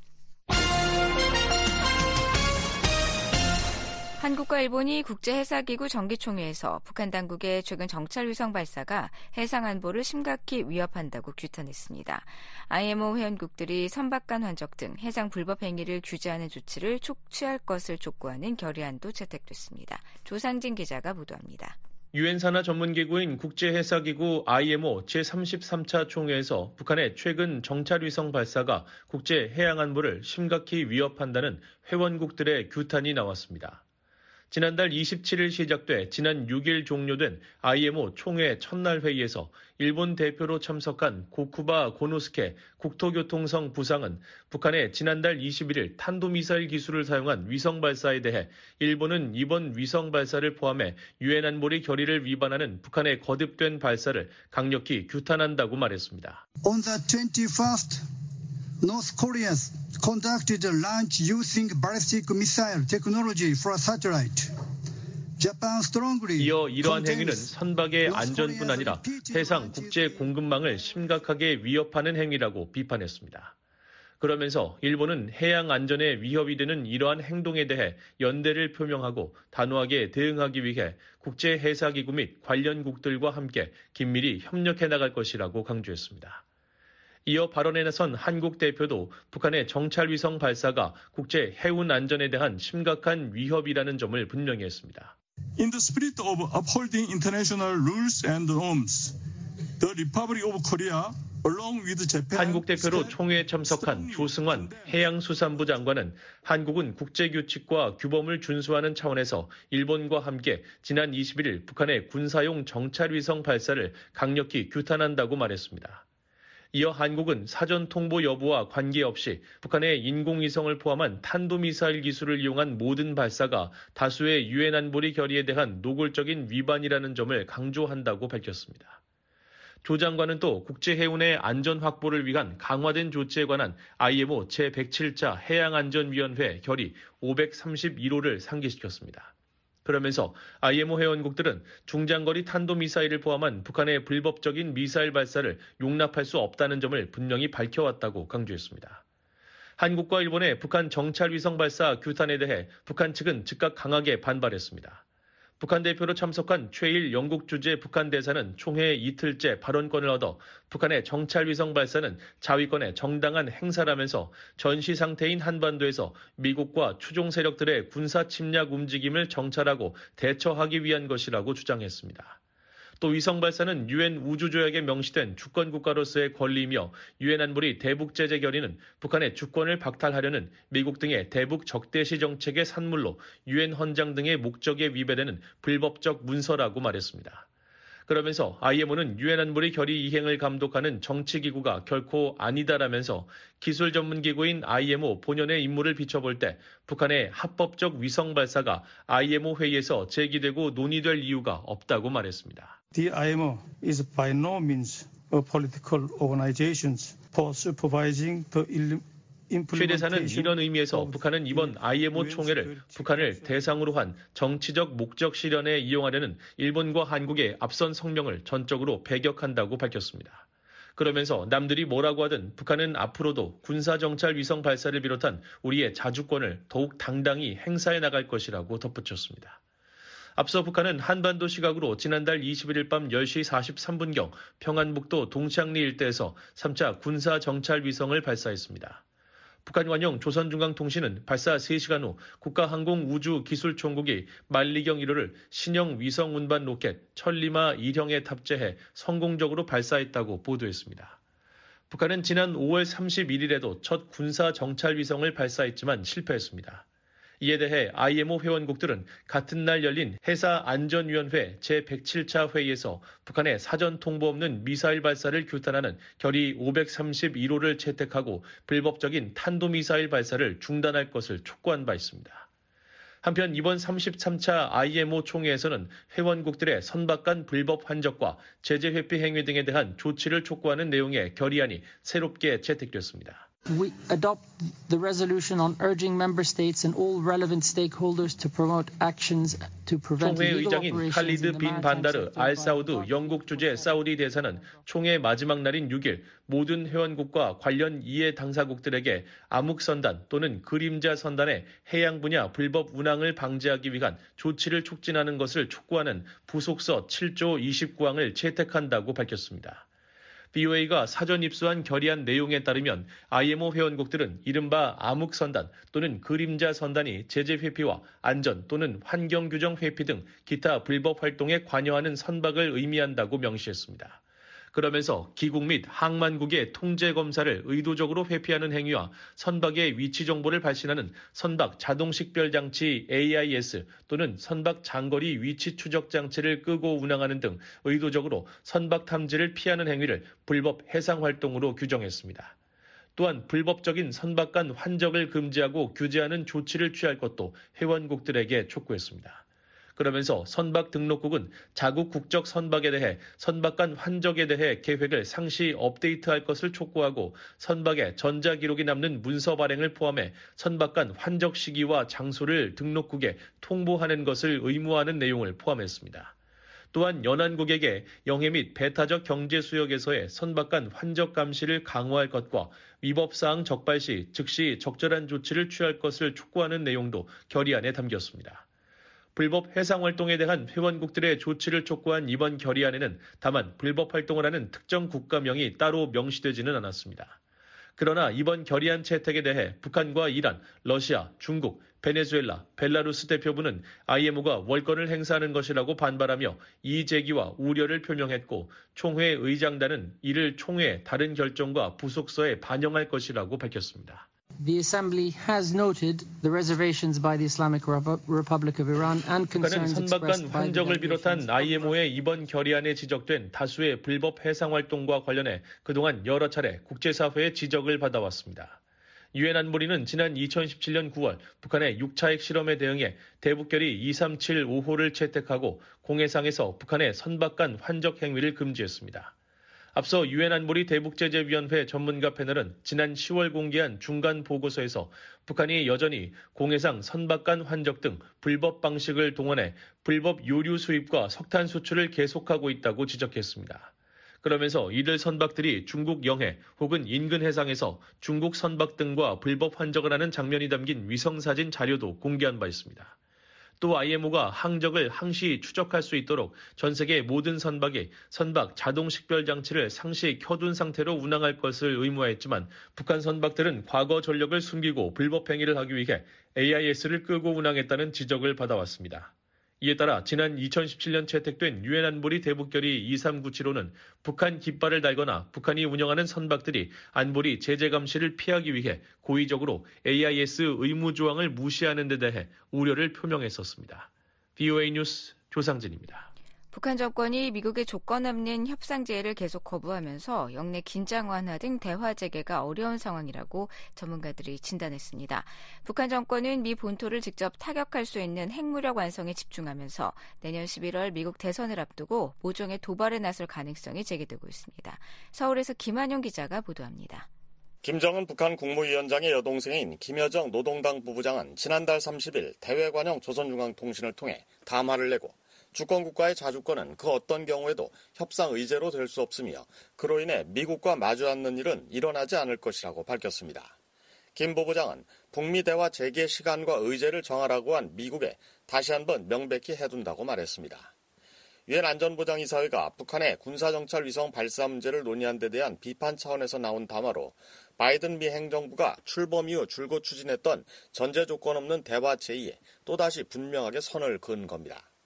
한국과 일본이 국제해사기구 정기총회에서 북한 당국의 최근 정찰위성 발사가 해상 안보를 심각히 위협한다고 규탄했습니다. IMO 회원국들이 선박간 환적 등 해상 불법 행위를 규제하는 조치를 취할 것을 촉구하는 결의안도 채택됐습니다. 조상진 기자가 보도합니다. 유엔 산하 전문기구인 국제해사기구 IMO 제33차 총회에서 북한의 최근 정찰위성 발사가 국제해양안보를 심각히 위협한다는 회원국들의 규탄이 나왔습니다. 지난달 27일 시작돼 지난 6일 종료된 IMO 총회 첫날 회의에서 일본 대표로 참석한 고쿠바 고노스케 국토교통성 부상은 북한의 지난달 21일 탄도미사일 기술을 사용한 위성 발사에 대해 일본은 이번 위성 발사를 포함해 유엔 안보리 결의를 위반하는 북한의 거듭된 발사를 강력히 규탄한다고 말했습니다. On the 21st, North Korea conducted a launch using ballistic missile technology for a satellite. 이어 이러한 행위는 선박의 안전뿐 아니라 해상 국제 공급망을 심각하게 위협하는 행위라고 비판했습니다. 그러면서 일본은 해양 안전에 위협이 되는 이러한 행동에 대해 연대를 표명하고 단호하게 대응하기 위해 국제해사기구 및 관련국들과 함께 긴밀히 협력해 나갈 것이라고 강조했습니다. 이어 발언에 나선 한국 대표도 북한의 정찰위성 발사가 국제 해운 안전에 대한 심각한 위협이라는 점을 분명히 했습니다. In the spirit of upholding international rules and norms, the Republic of Korea, along with Japan, 한국 대표로 총회에 참석한 조승환 해양수산부 장관은 한국은 국제규칙과 규범을 준수하는 차원에서 일본과 함께 지난 21일 북한의 군사용 정찰위성 발사를 강력히 규탄한다고 말했습니다. 이어 한국은 사전 통보 여부와 관계없이 북한의 인공위성을 포함한 탄도미사일 기술을 이용한 모든 발사가 다수의 유엔 안보리 결의에 대한 노골적인 위반이라는 점을 강조한다고 밝혔습니다. 조 장관은 또 국제해운의 안전 확보를 위한 강화된 조치에 관한 IMO 제107차 해양안전위원회 결의 531호를 상기시켰습니다. 그러면서 IMO 회원국들은 중장거리 탄도미사일을 포함한 북한의 불법적인 미사일 발사를 용납할 수 없다는 점을 분명히 밝혀왔다고 강조했습니다. 한국과 일본의 북한 정찰위성 발사 규탄에 대해 북한 측은 즉각 강하게 반발했습니다. 북한 대표로 참석한 최일 영국 주재 북한 대사는 총회 이틀째 발언권을 얻어 북한의 정찰위성 발사는 자위권의 정당한 행사라면서 전시 상태인 한반도에서 미국과 추종 세력들의 군사 침략 움직임을 정찰하고 대처하기 위한 것이라고 주장했습니다. 또 위성 발사는 유엔 우주조약에 명시된 주권국가로서의 권리이며 유엔 안보리 대북제재 결의는 북한의 주권을 박탈하려는 미국 등의 대북 적대시 정책의 산물로 유엔 헌장 등의 목적에 위배되는 불법적 문서라고 말했습니다. 그러면서 IMO는 유엔 안보리 결의 이행을 감독하는 정치기구가 결코 아니다라면서 기술 전문기구인 IMO 본연의 임무를 비춰볼 때 북한의 합법적 위성 발사가 IMO 회의에서 제기되고 논의될 이유가 없다고 말했습니다. The IMO is by no means a political organization for supervising the 최 대사는 이런 의미에서 북한은 이번 IMO 총회를 북한을 대상으로 한 정치적 목적 실현에 이용하려는 일본과 한국의 앞선 성명을 전적으로 배격한다고 밝혔습니다. 그러면서 남들이 뭐라고 하든 북한은 앞으로도 군사정찰 위성 발사를 비롯한 우리의 자주권을 더욱 당당히 행사해 나갈 것이라고 덧붙였습니다. 앞서 북한은 한반도 시각으로 지난달 21일 밤 10시 43분경 평안북도 동창리 일대에서 3차 군사정찰 위성을 발사했습니다. 북한 관영 조선중앙통신은 발사 3시간 후 국가항공우주기술총국이 만리경 1호를 신형 위성 운반 로켓 천리마 1형에 탑재해 성공적으로 발사했다고 보도했습니다. 북한은 지난 5월 31일에도 첫 군사 정찰 위성을 발사했지만 실패했습니다. 이에 대해 IMO 회원국들은 같은 날 열린 해사안전위원회 제107차 회의에서 북한의 사전 통보 없는 미사일 발사를 규탄하는 결의 531호를 채택하고 불법적인 탄도미사일 발사를 중단할 것을 촉구한 바 있습니다. 한편 이번 33차 IMO 총회에서는 회원국들의 선박 간 불법 환적과 제재 회피 행위 등에 대한 조치를 촉구하는 내용의 결의안이 새롭게 채택됐습니다. We adopt the resolution on urging member states and all relevant stakeholders to promote actions to prevent 총회 illegal 의장인 operations 칼리드 in the 빈 maritime 반다르 sector. 알 사우드 영국 주재 사우디 대사는 총회 마지막 날인 6일 모든 회원국과 관련 이해 당사국들에게 암흑선단 또는 그림자 선단의 해양 분야 불법 운항을 방지하기 위한 조치를 촉진하는 것을 촉구하는 부속서 7조 29항을 채택한다고 밝혔습니다. BOA가 사전 입수한 결의안 내용에 따르면 IMO 회원국들은 이른바 암흑선단 또는 그림자 선단이 제재 회피와 안전 또는 환경 규정 회피 등 기타 불법 활동에 관여하는 선박을 의미한다고 명시했습니다. 그러면서 기국 및 항만국의 통제 검사를 의도적으로 회피하는 행위와 선박의 위치 정보를 발신하는 선박 자동 식별 장치 AIS 또는 선박 장거리 위치 추적 장치를 끄고 운항하는 등 의도적으로 선박 탐지를 피하는 행위를 불법 해상 활동으로 규정했습니다. 또한 불법적인 선박 간 환적을 금지하고 규제하는 조치를 취할 것도 회원국들에게 촉구했습니다. 그러면서 선박 등록국은 자국 국적 선박에 대해 선박 간 환적에 대해 계획을 상시 업데이트할 것을 촉구하고 선박에 전자기록이 남는 문서 발행을 포함해 선박 간 환적 시기와 장소를 등록국에 통보하는 것을 의무화하는 내용을 포함했습니다. 또한 연안국에게 영해 및 배타적 경제 수역에서의 선박 간 환적 감시를 강화할 것과 위법사항 적발 시 즉시 적절한 조치를 취할 것을 촉구하는 내용도 결의안에 담겼습니다. 불법 해상 활동에 대한 회원국들의 조치를 촉구한 이번 결의안에는 다만 불법 활동을 하는 특정 국가명이 따로 명시되지는 않았습니다. 그러나 이번 결의안 채택에 대해 북한과 이란, 러시아, 중국, 베네수엘라, 벨라루스 대표부는 IMO가 월권을 행사하는 것이라고 반발하며 이의 제기와 우려를 표명했고 총회 의장단은 이를 총회의 다른 결정과 부속서에 반영할 것이라고 밝혔습니다. The Assembly has noted the reservations by the Islamic Republic of Iran and 북한은 concerns 선박 간 expressed by the 환적을 비롯한 delegations. IMO의 이번 결의안에 지적된 다수의 불법 해상 활동과 관련해 그동안 여러 차례 국제사회의 지적을 받아왔습니다. 유엔 안보리는 지난 2017년 9월 북한의 6차 핵실험에 대응해 대북결의 2375호를 채택하고 공해상에서 북한의 선박 간 환적 행위를 금지했습니다. 앞서 유엔 안보리 대북제재위원회 전문가 패널은 지난 10월 공개한 중간 보고서에서 북한이 여전히 공해상 선박 간 환적 등 불법 방식을 동원해 불법 요류 수입과 석탄 수출을 계속하고 있다고 지적했습니다. 그러면서 이들 선박들이 중국 영해 혹은 인근 해상에서 중국 선박 등과 불법 환적을 하는 장면이 담긴 위성사진 자료도 공개한 바 있습니다. 또 IMO가 항적을 항시 추적할 수 있도록 전 세계 모든 선박이 선박 자동 식별 장치를 상시 켜둔 상태로 운항할 것을 의무화했지만 북한 선박들은 과거 전력을 숨기고 불법 행위를 하기 위해 AIS를 끄고 운항했다는 지적을 받아왔습니다. 이에 따라 지난 2017년 채택된 유엔 안보리 대북결의 2397호는 북한 깃발을 달거나 북한이 운영하는 선박들이 안보리 제재 감시를 피하기 위해 고의적으로 AIS 의무 조항을 무시하는 데 대해 우려를 표명했었습니다. BOA 뉴스 조상진입니다. 북한 정권이 미국의 조건 없는 협상 제의를 계속 거부하면서 영내 긴장 완화 등 대화 재개가 어려운 상황이라고 전문가들이 진단했습니다. 북한 정권은 미 본토를 직접 타격할 수 있는 핵무력 완성에 집중하면서 내년 11월 미국 대선을 앞두고 모종의 도발에 나설 가능성이 제기되고 있습니다. 서울에서 김한용 기자가 보도합니다. 김정은 북한 국무위원장의 여동생인 김여정 노동당 부부장은 지난달 30일 대외관영 조선중앙통신을 통해 담화를 내고 주권국가의 자주권은 그 어떤 경우에도 협상 의제로 될 수 없으며 그로 인해 미국과 마주 앉는 일은 일어나지 않을 것이라고 밝혔습니다. 김 부부장은 북미 대화 재개 시간과 의제를 정하라고 한 미국에 다시 한번 명백히 해둔다고 말했습니다. 유엔 안전보장이사회가 북한의 군사정찰 위성 발사 문제를 논의한 데 대한 비판 차원에서 나온 담화로 바이든 미 행정부가 출범 이후 줄곧 추진했던 전제 조건 없는 대화 제의에 또다시 분명하게 선을 그은 겁니다.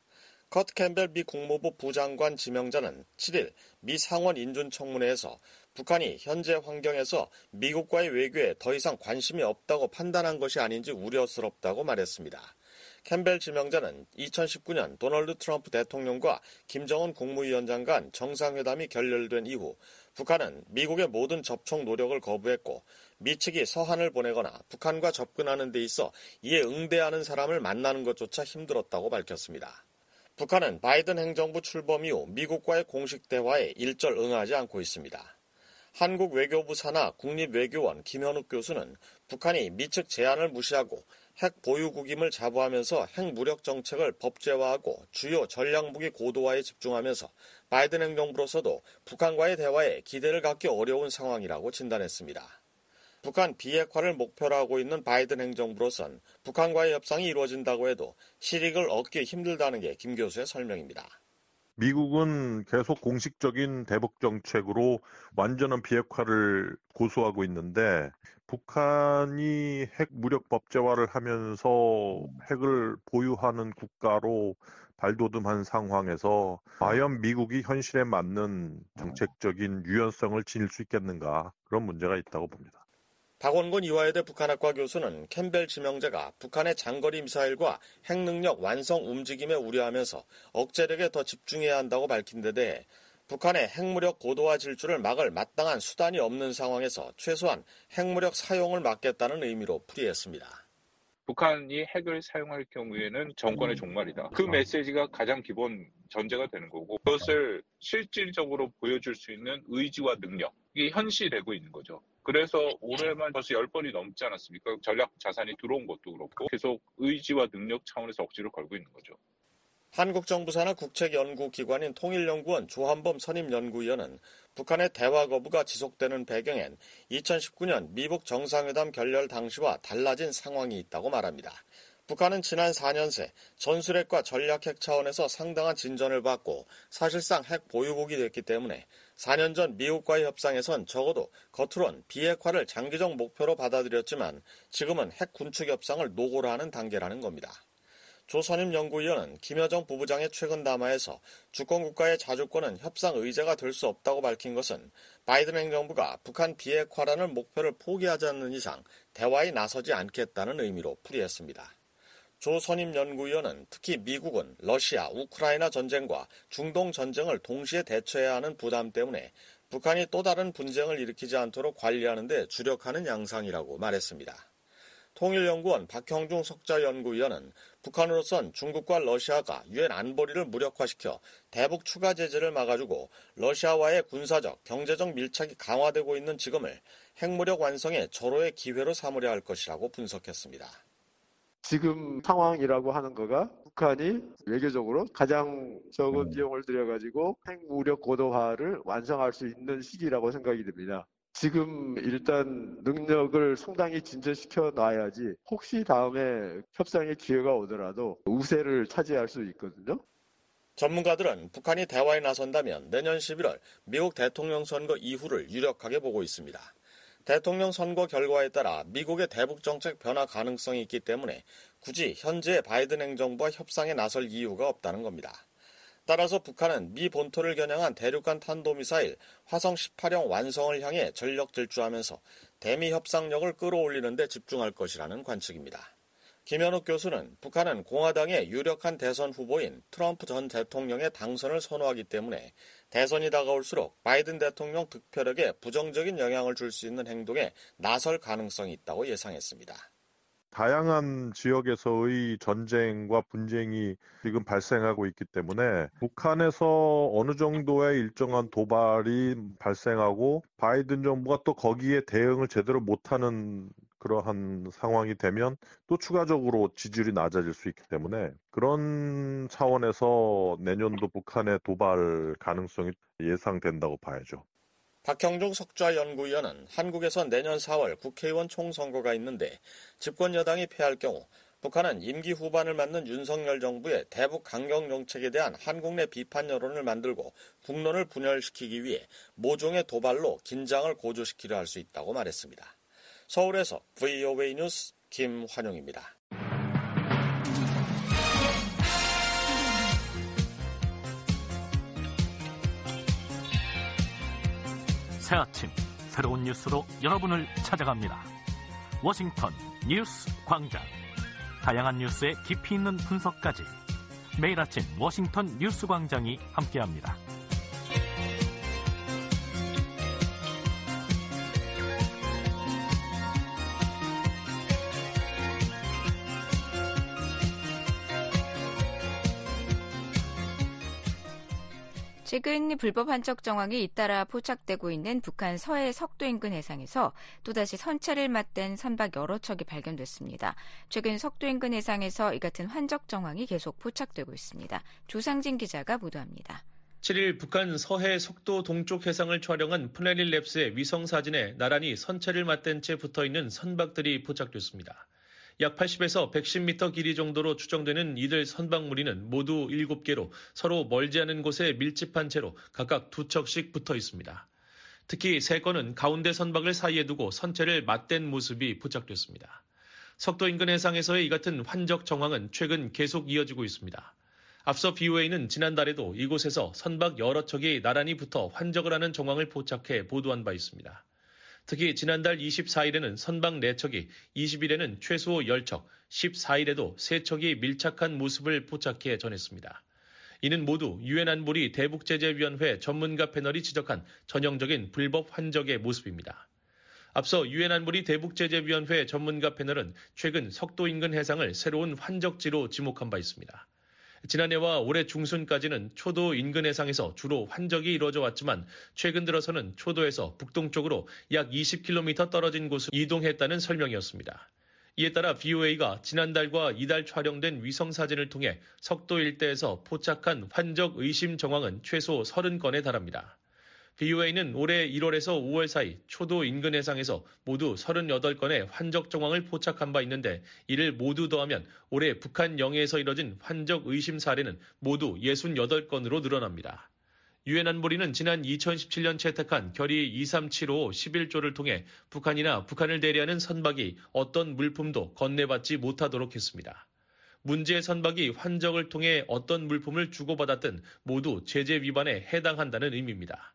커트 캠벨 미 국무부 부장관 지명자는 7일 미 상원 인준청문회에서 북한이 현재 환경에서 미국과의 외교에 더 이상 관심이 없다고 판단한 것이 아닌지 우려스럽다고 말했습니다. 캠벨 지명자는 2019년 도널드 트럼프 대통령과 김정은 국무위원장 간 정상회담이 결렬된 이후 북한은 미국의 모든 접촉 노력을 거부했고 미 측이 서한을 보내거나 북한과 접근하는 데 있어 이에 응대하는 사람을 만나는 것조차 힘들었다고 밝혔습니다. 북한은 바이든 행정부 출범 이후 미국과의 공식 대화에 일절 응하지 않고 있습니다. 한국 외교부 산하 국립외교원 김현욱 교수는 북한이 미 측 제안을 무시하고 핵 보유국임을 자부하면서 핵무력 정책을 법제화하고 주요 전략무기 고도화에 집중하면서 바이든 행정부로서도 북한과의 대화에 기대를 갖기 어려운 상황이라고 진단했습니다. 북한 비핵화를 목표로 하고 있는 바이든 행정부로선 북한과의 협상이 이루어진다고 해도 실익을 얻기 힘들다는 게 김 교수의 설명입니다. 미국은 계속 공식적인 대북 정책으로 완전한 비핵화를 고수하고 있는데 북한이 핵 무력 법제화를 하면서 핵을 보유하는 국가로 발돋움한 상황에서 과연 미국이 현실에 맞는 정책적인 유연성을 지닐 수 있겠는가, 그런 문제가 있다고 봅니다. 박원근 이화여대 북한학과 교수는 캠벨 지명자가 북한의 장거리 미사일과 핵능력 완성 움직임에 우려하면서 억제력에 더 집중해야 한다고 밝힌 데 대해 북한의 핵무력 고도화 질주를 막을 마땅한 수단이 없는 상황에서 최소한 핵무력 사용을 막겠다는 의미로 풀이했습니다. 북한이 핵을 사용할 경우에는 정권의 종말이다. 그 메시지가 가장 기본 전제가 되는 거고, 그것을 실질적으로 보여줄 수 있는 의지와 능력이 현시되고 있는 거죠. 그래서 올해만 벌써 10번이 넘지 않았습니까? 전략 자산이 들어온 것도 그렇고 계속 의지와 능력 차원에서 억지를 걸고 있는 거죠. 한국 정부 산하 국책연구기관인 통일연구원 조한범 선임연구위원은 북한의 대화 거부가 지속되는 배경엔 2019년 미북 정상회담 결렬 당시와 달라진 상황이 있다고 말합니다. 북한은 지난 4년 새 전술핵과 전략핵 차원에서 상당한 진전을 받고 사실상 핵 보유국이 됐기 때문에 4년 전 미국과의 협상에선 적어도 겉으론 비핵화를 장기적 목표로 받아들였지만 지금은 핵 군축 협상을 노고로 하는 단계라는 겁니다. 조 선임 연구위원은 김여정 부부장의 최근 담화에서 주권 국가의 자주권은 협상 의제가 될 수 없다고 밝힌 것은 바이든 행정부가 북한 비핵화라는 목표를 포기하지 않는 이상 대화에 나서지 않겠다는 의미로 풀이했습니다. 조 선임 연구위원은 특히 미국은 러시아, 우크라이나 전쟁과 중동 전쟁을 동시에 대처해야 하는 부담 때문에 북한이 또 다른 분쟁을 일으키지 않도록 관리하는 데 주력하는 양상이라고 말했습니다. 통일연구원 박형중 석좌연구위원은 북한으로선 중국과 러시아가 유엔 안보리를 무력화시켜 대북 추가 제재를 막아주고 러시아와의 군사적, 경제적 밀착이 강화되고 있는 지금을 핵무력 완성의 절호의 기회로 삼으려 할 것이라고 분석했습니다. 지금 상황이라고 하는 거가 북한이 외교적으로 가장 적은 비용을 들여가지고 핵무력 고도화를 완성할 수 있는 시기라고 생각이 듭니다. 지금 일단 능력을 상당히 진전시켜 놔야지 혹시 다음에 협상의 기회가 오더라도 우세를 차지할 수 있거든요. 전문가들은 북한이 대화에 나선다면 내년 11월 미국 대통령 선거 이후를 유력하게 보고 있습니다. 대통령 선거 결과에 따라 미국의 대북 정책 변화 가능성이 있기 때문에 굳이 현재 바이든 행정부와 협상에 나설 이유가 없다는 겁니다. 따라서 북한은 미 본토를 겨냥한 대륙간 탄도미사일 화성 18형 완성을 향해 전력 질주하면서 대미 협상력을 끌어올리는 데 집중할 것이라는 관측입니다. 김현욱 교수는 북한은 공화당의 유력한 대선 후보인 트럼프 전 대통령의 당선을 선호하기 때문에 대선이 다가올수록 바이든 대통령 득표력에 부정적인 영향을 줄 수 있는 행동에 나설 가능성이 있다고 예상했습니다. 다양한 지역에서의 전쟁과 분쟁이 지금 발생하고 있기 때문에 북한에서 어느 정도의 일정한 도발이 발생하고 바이든 정부가 또 거기에 대응을 제대로 못하는 그러한 상황이 되면 또 추가적으로 지지율이 낮아질 수 있기 때문에 그런 차원에서 내년도 북한의 도발 가능성이 예상된다고 봐야죠. 박형중 석좌연구위원은 한국에서 내년 4월 국회의원 총선거가 있는데 집권 여당이 패할 경우 북한은 임기 후반을 맞는 윤석열 정부의 대북 강경 정책에 대한 한국 내 비판 여론을 만들고 국론을 분열시키기 위해 모종의 도발로 긴장을 고조시키려 할 수 있다고 말했습니다. 서울에서 VOA 뉴스 김환용입니다. 새 아침 새로운 뉴스로 여러분을 찾아갑니다. 워싱턴 뉴스 광장. 다양한 뉴스의 깊이 있는 분석까지 매일 아침 워싱턴 뉴스 광장이 함께합니다. 최근 불법 환적 정황이 잇따라 포착되고 있는 북한 서해 석도 인근 해상에서 또다시 선체를 맞댄 선박 여러 척이 발견됐습니다. 최근 석도 인근 해상에서 이 같은 환적 정황이 계속 포착되고 있습니다. 조상진 기자가 보도합니다. 7일 북한 서해 석도 동쪽 해상을 촬영한 플래닛 랩스의 위성 사진에 나란히 선체를 맞댄 채 붙어있는 선박들이 포착됐습니다. 약 80에서 110m 길이 정도로 추정되는 이들 선박 무리는 모두 7개로 서로 멀지 않은 곳에 밀집한 채로 각각 2척씩 붙어 있습니다. 특히 3건은 가운데 선박을 사이에 두고 선체를 맞댄 모습이 포착됐습니다. 석도 인근 해상에서의 이 같은 환적 정황은 최근 계속 이어지고 있습니다. 앞서 BOA는 지난달에도 이곳에서 선박 여러 척이 나란히 붙어 환적을 하는 정황을 포착해 보도한 바 있습니다. 특히 지난달 24일에는 선박 4척이, 20일에는 최소 10척, 14일에도 3척이 밀착한 모습을 포착해 전했습니다. 이는 모두 유엔 안보리 대북제재위원회 전문가 패널이 지적한 전형적인 불법 환적의 모습입니다. 앞서 유엔 안보리 대북제재위원회 전문가 패널은 최근 석도 인근 해상을 새로운 환적지로 지목한 바 있습니다. 지난해와 올해 중순까지는 초도 인근 해상에서 주로 환적이 이루어져 왔지만 최근 들어서는 초도에서 북동쪽으로 약 20km 떨어진 곳으로 이동했다는 설명이었습니다. 이에 따라 BOA가 지난달과 이달 촬영된 위성 사진을 통해 석도 일대에서 포착한 환적 의심 정황은 최소 30건에 달합니다. BOA는 올해 1월에서 5월 사이 초도 인근 해상에서 모두 38건의 환적 정황을 포착한 바 있는데 이를 모두 더하면 올해 북한 영해에서 이뤄진 환적 의심 사례는 모두 68건으로 늘어납니다. 유엔 안보리는 지난 2017년 채택한 결의 2375 11조를 통해 북한이나 북한을 대리하는 선박이 어떤 물품도 건네받지 못하도록 했습니다. 문제의 선박이 환적을 통해 어떤 물품을 주고받았든 모두 제재 위반에 해당한다는 의미입니다.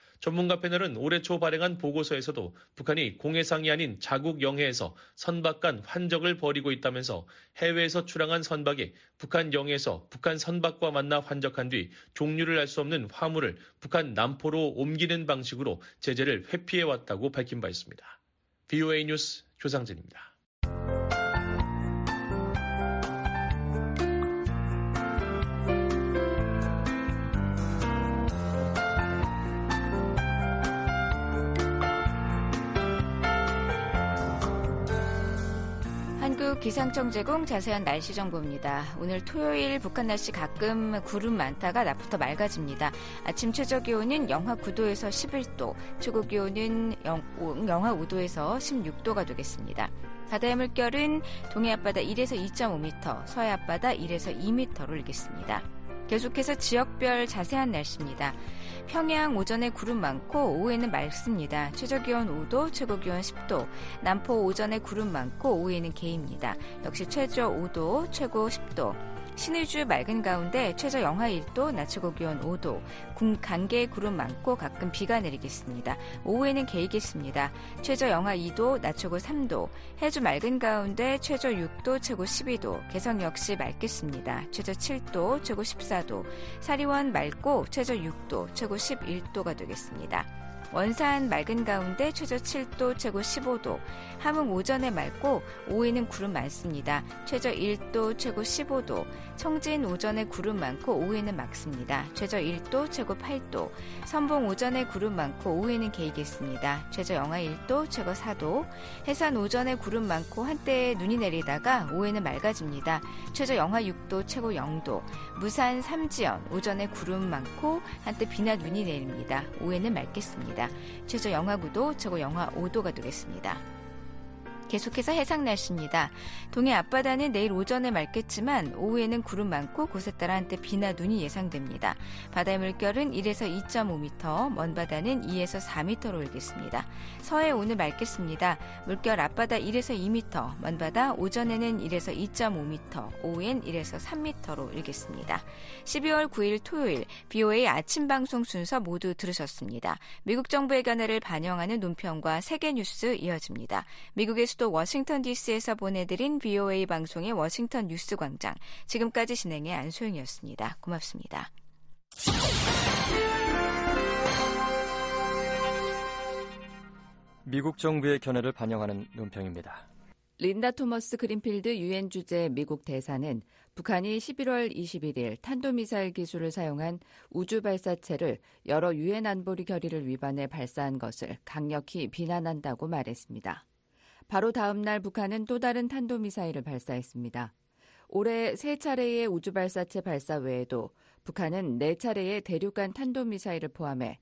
전문가 패널은 올해 초 발행한 보고서에서도 북한이 공해상이 아닌 자국 영해에서 선박 간 환적을 벌이고 있다면서 해외에서 출항한 선박이 북한 영해에서 북한 선박과 만나 환적한 뒤 종류를 알 수 없는 화물을 북한 남포로 옮기는 방식으로 제재를 회피해왔다고 밝힌 바 있습니다. BOA 뉴스 조상진입니다. 기상청 제공 자세한 날씨 정보입니다. 오늘 토요일 북한 날씨 가끔 구름 많다가 낮부터 맑아집니다. 아침 최저 기온은 영하 9도에서 11도, 최고 기온은 영하 5도에서 16도가 되겠습니다. 바다의 물결은 동해 앞바다 1에서 2.5m, 서해 앞바다 1에서 2m로 일겠습니다. 계속해서 지역별 자세한 날씨입니다. 평양 오전에 구름 많고 오후에는 맑습니다. 최저기온 5도, 최고기온 10도. 남포 오전에 구름 많고 오후에는 개입니다. 역시 최저 5도, 최고 10도. 신의주 맑은 가운데 최저 영하 1도, 낮 최고기온 5도. 간계에 구름 많고 가끔 비가 내리겠습니다. 오후에는 개이겠습니다. 최저 영하 2도, 낮 최고 3도. 해주 맑은 가운데 최저 6도, 최고 12도. 개성 역시 맑겠습니다. 최저 7도, 최고 14도. 사리원 맑고 최저 6도, 최고 11도가 되겠습니다. 원산 맑은 가운데 최저 7도, 최고 15도. 함흥 오전에 맑고 오후에는 구름 많습니다. 최저 1도, 최고 15도. 청진 오전에 구름 많고 오후에는 맑습니다. 최저 1도, 최고 8도. 선봉 오전에 구름 많고 오후에는 개이겠습니다. 최저 영하 1도, 최고 4도. 해산 오전에 구름 많고 한때 눈이 내리다가 오후에는 맑아집니다. 최저 영하 6도, 최고 0도. 무산 삼지연 오전에 구름 많고 한때 비나 눈이 내립니다. 오후에는 맑겠습니다. 최저 영하 9도, 최고 영하 5도가 되겠습니다. 계속해서 해상 날씨입니다. 동해 앞바다는 내일 오전에 맑겠지만 오후에는 구름 많고 곳에 따라 한때 비나 눈이 예상됩니다. 바다의 물결은 1에서 2.5m, 먼바다는 2에서 4m로 일겠습니다. 서해 오늘 맑겠습니다. 물결 앞바다 1에서 2m, 먼바다 오전에는 1에서 2.5m, 오후엔 1에서 3m로 일겠습니다. 12월 9일 토요일 BOA 아침 방송 순서 모두 들으셨습니다. 미국 정부의 견해를 반영하는 논평과 세계 뉴스 이어집니다. 미국의 수도 워싱턴 DC에서 보내드린 BOA 방송의 워싱턴 뉴스 광장. 지금까지 진행의 안소영이었습니다. 고맙습니다. 미국 정부의 견해를 반영하는 논평입니다. 린다 토머스 그린필드 유엔 주재 미국 대사는 북한이 11월 21일 탄도미사일 기술을 사용한 우주 발사체를 여러 유엔 안보리 결의를 위반해 발사한 것을 강력히 비난한다고 말했습니다. 바로 다음 날 북한은 또 다른 탄도미사일을 발사했습니다. 올해 3차례의 우주 발사체 발사 외에도 북한은 4차례의 대륙간 탄도미사일을 포함해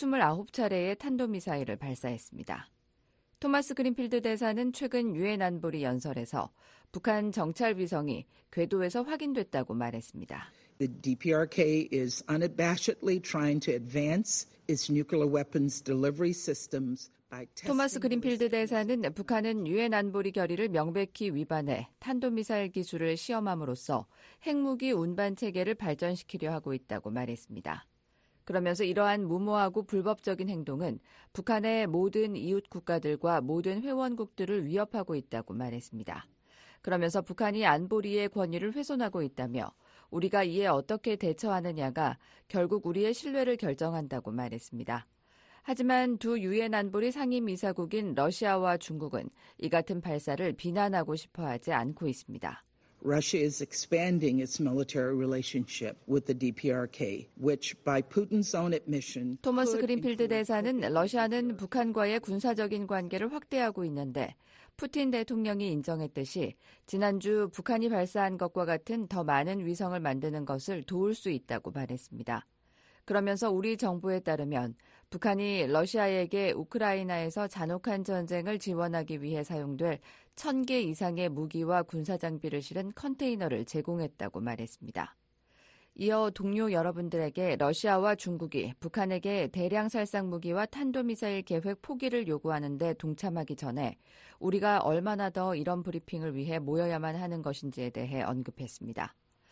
29차례의 탄도미사일을 발사했습니다. 토마스 그린필드 대사는 최근 유엔 안보리 연설에서 북한 정찰 위성이 궤도에서 확인됐다고 말했습니다. The DPRK is unabashedly trying to advance its nuclear weapons delivery systems. 토마스 그린필드 대사는 북한은 유엔 안보리 결의를 명백히 위반해 탄도미사일 기술을 시험함으로써 핵무기 운반 체계를 발전시키려 하고 있다고 말했습니다. 그러면서 이러한 무모하고 불법적인 행동은 북한의 모든 이웃 국가들과 모든 회원국들을 위협하고 있다고 말했습니다. 그러면서 북한이 안보리의 권위를 훼손하고 있다며 우리가 이에 어떻게 대처하느냐가 결국 우리의 신뢰를 결정한다고 말했습니다. 하지만 두 유엔 안보리 상임이사국인 러시아와 중국은 이 같은 발사를 비난하고 싶어하지 않고 있습니다. Russia is expanding its military relationship with the DPRK, which by Putin's own admission. 토머스 그린필드 대사는 러시아는 북한과의 군사적인 관계를 확대하고 있는데 푸틴 대통령이 인정했듯이 지난주 북한이 발사한 것과 같은 더 많은 위성을 만드는 것을 도울 수 있다고 말했습니다. 그러면서 우리 정부에 따르면 북한이 러시아에게 우크라이나에서 잔혹한 전쟁을 지원하기 위해 사용될 1,000개 이상의 무기와 군사장비를 실은 컨테이너를 제공했다고 말했습니다. 이어 동료 여러분들에게 러시아와 중국이 북한에게 대량 살상 무기와 탄도미사일 계획 포기를 요구하는 데 동참하기 전에 우리가 얼마나 더 이런 브리핑을 위해 모여야만 하는 것인지에 대해 언급했습니다.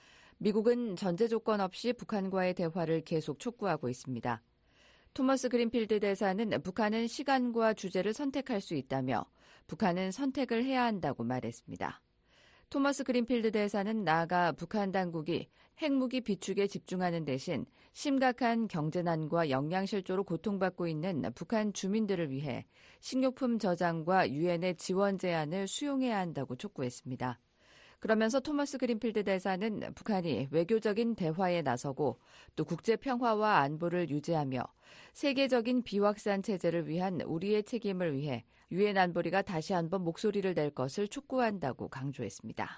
미국은 전제 조건 없이 북한과의 대화를 계속 촉구하고 있습니다. 토머스 그린필드 대사는 북한은 시간과 주제를 선택할 수 있다며 북한은 선택을 해야 한다고 말했습니다. 토머스 그린필드 대사는 나아가 북한 당국이 핵무기 비축에 집중하는 대신 심각한 경제난과 영양실조로 고통받고 있는 북한 주민들을 위해 식료품 저장과 유엔의 지원 제안을 수용해야 한다고 촉구했습니다. 그러면서 토머스 그린필드 대사는 북한이 외교적인 대화에 나서고 또 국제 평화와 안보를 유지하며 세계적인 비확산 체제를 위한 우리의 책임을 위해 유엔 안보리가 다시 한번 목소리를 낼 것을 촉구한다고 강조했습니다.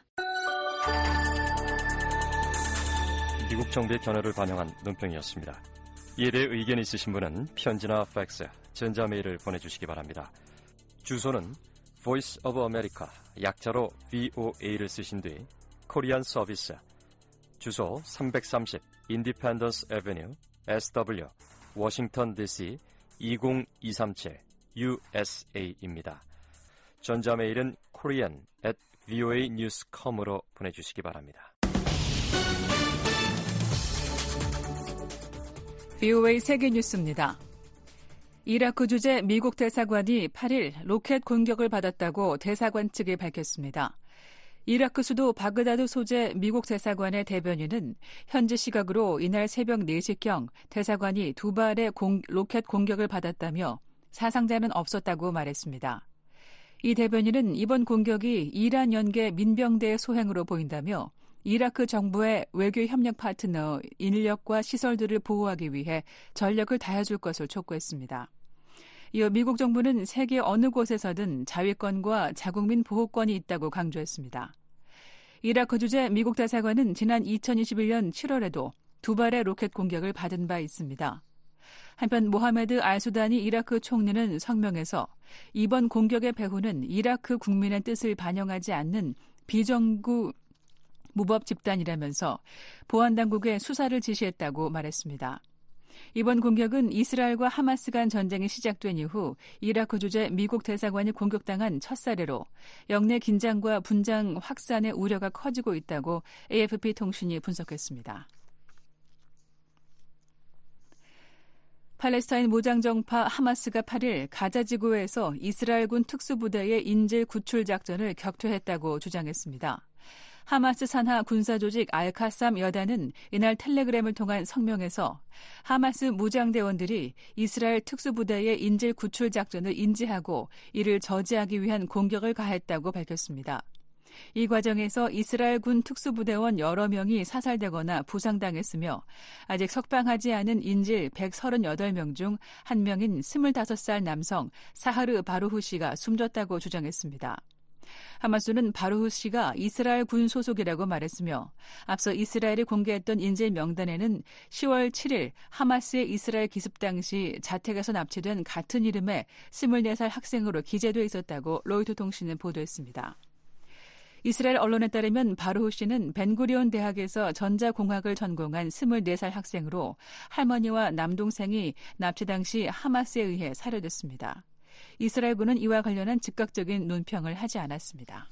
미국 정부의 견해를 반영한 논평이었습니다. 이에 대해 의견이 있으신 분은 편지나 팩스, 전자메일을 보내주시기 바랍니다. 주소는 Voice of America, 약자로 VOA를 쓰신 뒤 코리안 서비스, 주소 330 Independence Avenue, SW, 워싱턴 DC 20237 USA입니다. 전자메일은 korean@voanews.com으로 보내주시기 바랍니다. VOA 세계뉴스입니다. 이라크 주재 미국 대사관이 8일 로켓 공격을 받았다고 대사관 측이 밝혔습니다. 이라크 수도 바그다드 소재 미국 대사관의 대변인은 현지 시각으로 이날 새벽 4시경 대사관이 2발의 로켓 공격을 받았다며 사상자는 없었다고 말했습니다. 이 대변인은 이번 공격이 이란 연계 민병대의 소행으로 보인다며 이라크 정부의 외교 협력 파트너 인력과 시설들을 보호하기 위해 전력을 다해줄 것을 촉구했습니다. 이어 미국 정부는 세계 어느 곳에서든 자위권과 자국민 보호권이 있다고 강조했습니다. 이라크 주재 미국 대사관은 지난 2021년 7월에도 2발의 로켓 공격을 받은 바 있습니다. 한편 모하메드 알수다니 이라크 총리는 성명에서 이번 공격의 배후는 이라크 국민의 뜻을 반영하지 않는 비정부 무법 집단이라면서 보안당국에 수사를 지시했다고 말했습니다. 이번 공격은 이스라엘과 하마스 간 전쟁이 시작된 이후 이라크 주재 미국 대사관이 공격당한 첫 사례로 영내 긴장과 분장 확산의 우려가 커지고 있다고 AFP 통신이 분석했습니다. 팔레스타인 무장정파 하마스가 8일 가자 지구에서 이스라엘군 특수부대의 인질 구출 작전을 격퇴했다고 주장했습니다. 하마스 산하 군사조직 알카삼 여단은 이날 텔레그램을 통한 성명에서 하마스 무장대원들이 이스라엘 특수부대의 인질 구출 작전을 인지하고 이를 저지하기 위한 공격을 가했다고 밝혔습니다. 이 과정에서 이스라엘 군 특수부대원 여러 명이 사살되거나 부상당했으며 아직 석방하지 않은 인질 138명 중 한 명인 25살 남성 사하르 바루후 씨가 숨졌다고 주장했습니다. 하마스는 바루후 씨가 이스라엘 군 소속이라고 말했으며 앞서 이스라엘이 공개했던 인질 명단에는 10월 7일 하마스의 이스라엘 기습 당시 자택에서 납치된 같은 이름의 24살 학생으로 기재돼 있었다고 로이터 통신은 보도했습니다. 이스라엘 언론에 따르면 바루후 씨는 벤구리온 대학에서 전자공학을 전공한 24살 학생으로 할머니와 남동생이 납치 당시 하마스에 의해 살해됐습니다. 이스라엘군은 이와 관련한 즉각적인 논평을 하지 않았습니다.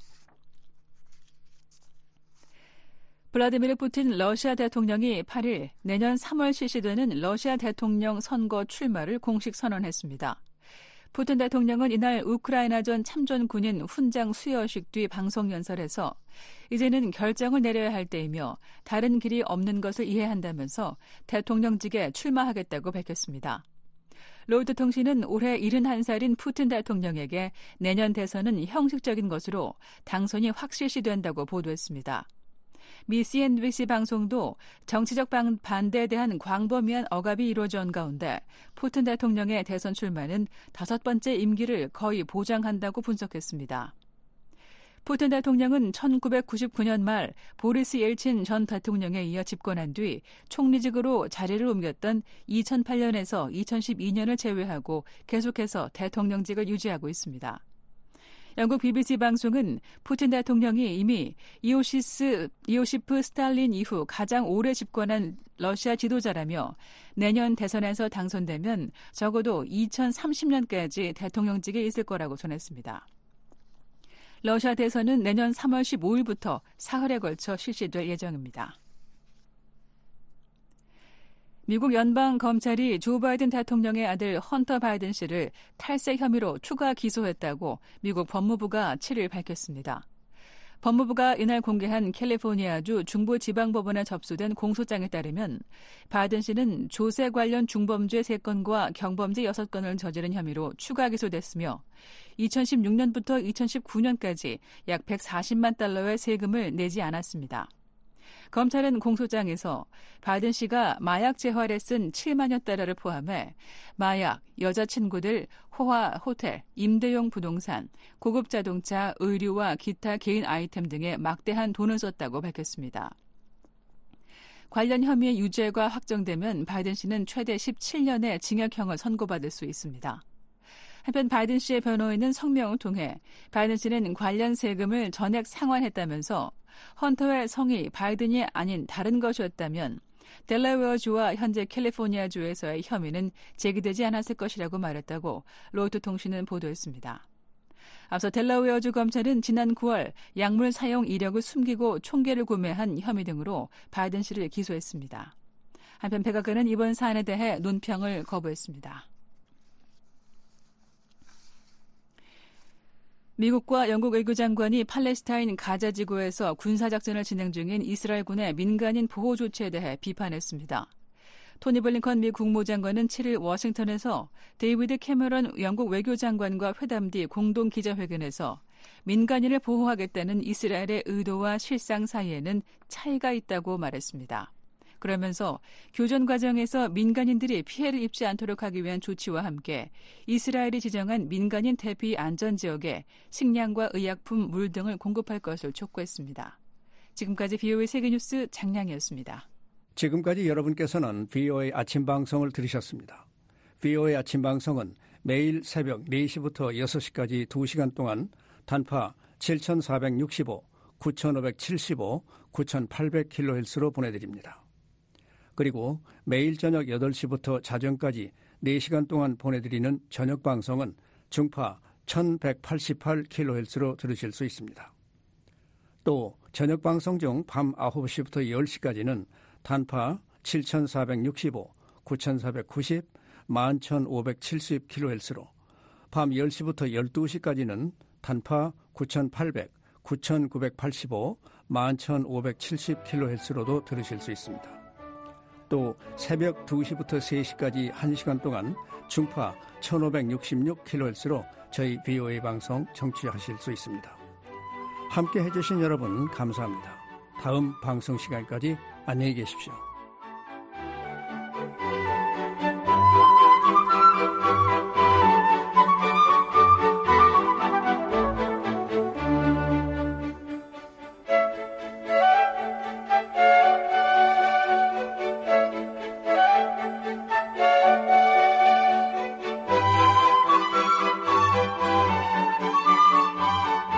블라디미르 푸틴 러시아 대통령이 8일 내년 3월 실시되는 러시아 대통령 선거 출마를 공식 선언했습니다. 푸틴 대통령은 이날 우크라이나전 참전 군인 훈장 수여식 뒤 방송 연설에서 이제는 결정을 내려야 할 때이며 다른 길이 없는 것을 이해한다면서 대통령직에 출마하겠다고 밝혔습니다. 로이터 통신은 올해 71살인 푸틴 대통령에게 내년 대선은 형식적인 것으로 당선이 확실시된다고 보도했습니다. 미 CNBC 방송도 정치적 반대에 대한 광범위한 억압이 이루어진 가운데 푸틴 대통령의 대선 출마는 5번째 임기를 거의 보장한다고 분석했습니다. 푸틴 대통령은 1999년 말 보리스 옐친 전 대통령에 이어 집권한 뒤 총리직으로 자리를 옮겼던 2008년에서 2012년을 제외하고 계속해서 대통령직을 유지하고 있습니다. 영국 BBC 방송은 푸틴 대통령이 이미 이오시프 스탈린 이후 가장 오래 집권한 러시아 지도자라며 내년 대선에서 당선되면 적어도 2030년까지 대통령직에 있을 거라고 전했습니다. 러시아 대선은 내년 3월 15일부터 사흘에 걸쳐 실시될 예정입니다. 미국 연방검찰이 조 바이든 대통령의 아들 헌터 바이든 씨를 탈세 혐의로 추가 기소했다고 미국 법무부가 7일 밝혔습니다. 법무부가 이날 공개한 캘리포니아주 중부지방법원에 접수된 공소장에 따르면 바이든 씨는 조세 관련 중범죄 3건과 경범죄 6건을 저지른 혐의로 추가 기소됐으며 2016년부터 2019년까지 약 140만 달러의 세금을 내지 않았습니다. 검찰은 공소장에서 바이든 씨가 마약 재활에 쓴 7만여 달러를 포함해 마약, 여자친구들, 호화, 호텔, 임대용 부동산, 고급 자동차, 의류와 기타 개인 아이템 등에 막대한 돈을 썼다고 밝혔습니다. 관련 혐의의 유죄가 확정되면 바이든 씨는 최대 17년의 징역형을 선고받을 수 있습니다. 한편 바이든 씨의 변호인은 성명을 통해 바이든 씨는 관련 세금을 전액 상환했다면서 헌터의 성이 바이든이 아닌 다른 것이었다면 델라웨어주와 현재 캘리포니아주에서의 혐의는 제기되지 않았을 것이라고 말했다고 로이터 통신은 보도했습니다. 앞서 델라웨어주 검찰은 지난 9월 약물 사용 이력을 숨기고 총계를 구매한 혐의 등으로 바이든 씨를 기소했습니다. 한편 백악관은 이번 사안에 대해 논평을 거부했습니다. 미국과 영국 외교장관이 팔레스타인 가자 지구에서 군사작전을 진행 중인 이스라엘군의 민간인 보호 조치에 대해 비판했습니다. 토니 블링컨 미 국무장관은 7일 워싱턴에서 데이비드 캐머런 영국 외교장관과 회담 뒤 공동 기자회견에서 민간인을 보호하겠다는 이스라엘의 의도와 실상 사이에는 차이가 있다고 말했습니다. 그러면서 교전 과정에서 민간인들이 피해를 입지 않도록 하기 위한 조치와 함께 이스라엘이 지정한 민간인 대피 안전지역에 식량과 의약품, 물 등을 공급할 것을 촉구했습니다. 지금까지 VOA 세계뉴스 장량이었습니다. 지금까지 여러분께서는 VOA 아침 방송을 들으셨습니다. VOA 아침 방송은 매일 새벽 4시부터 6시까지 2시간 동안 단파 7,465, 9,575, 9,800kHz로 보내드립니다. 그리고 매일 저녁 8시부터 자정까지 4시간 동안 보내드리는 저녁 방송은 중파 1188kHz로 들으실 수 있습니다. 또 저녁 방송 중 밤 9시부터 10시까지는 단파 7,465, 9,490, 11,570kHz로 밤 10시부터 12시까지는 단파 9,800, 9,985, 11,570kHz로도 들으실 수 있습니다. 또 새벽 2시부터 3시까지 1시간 동안 중파 1,566kHz로 저희 VOA 방송 청취하실 수 있습니다. 함께 해주신 여러분 감사합니다. 다음 방송 시간까지 안녕히 계십시오.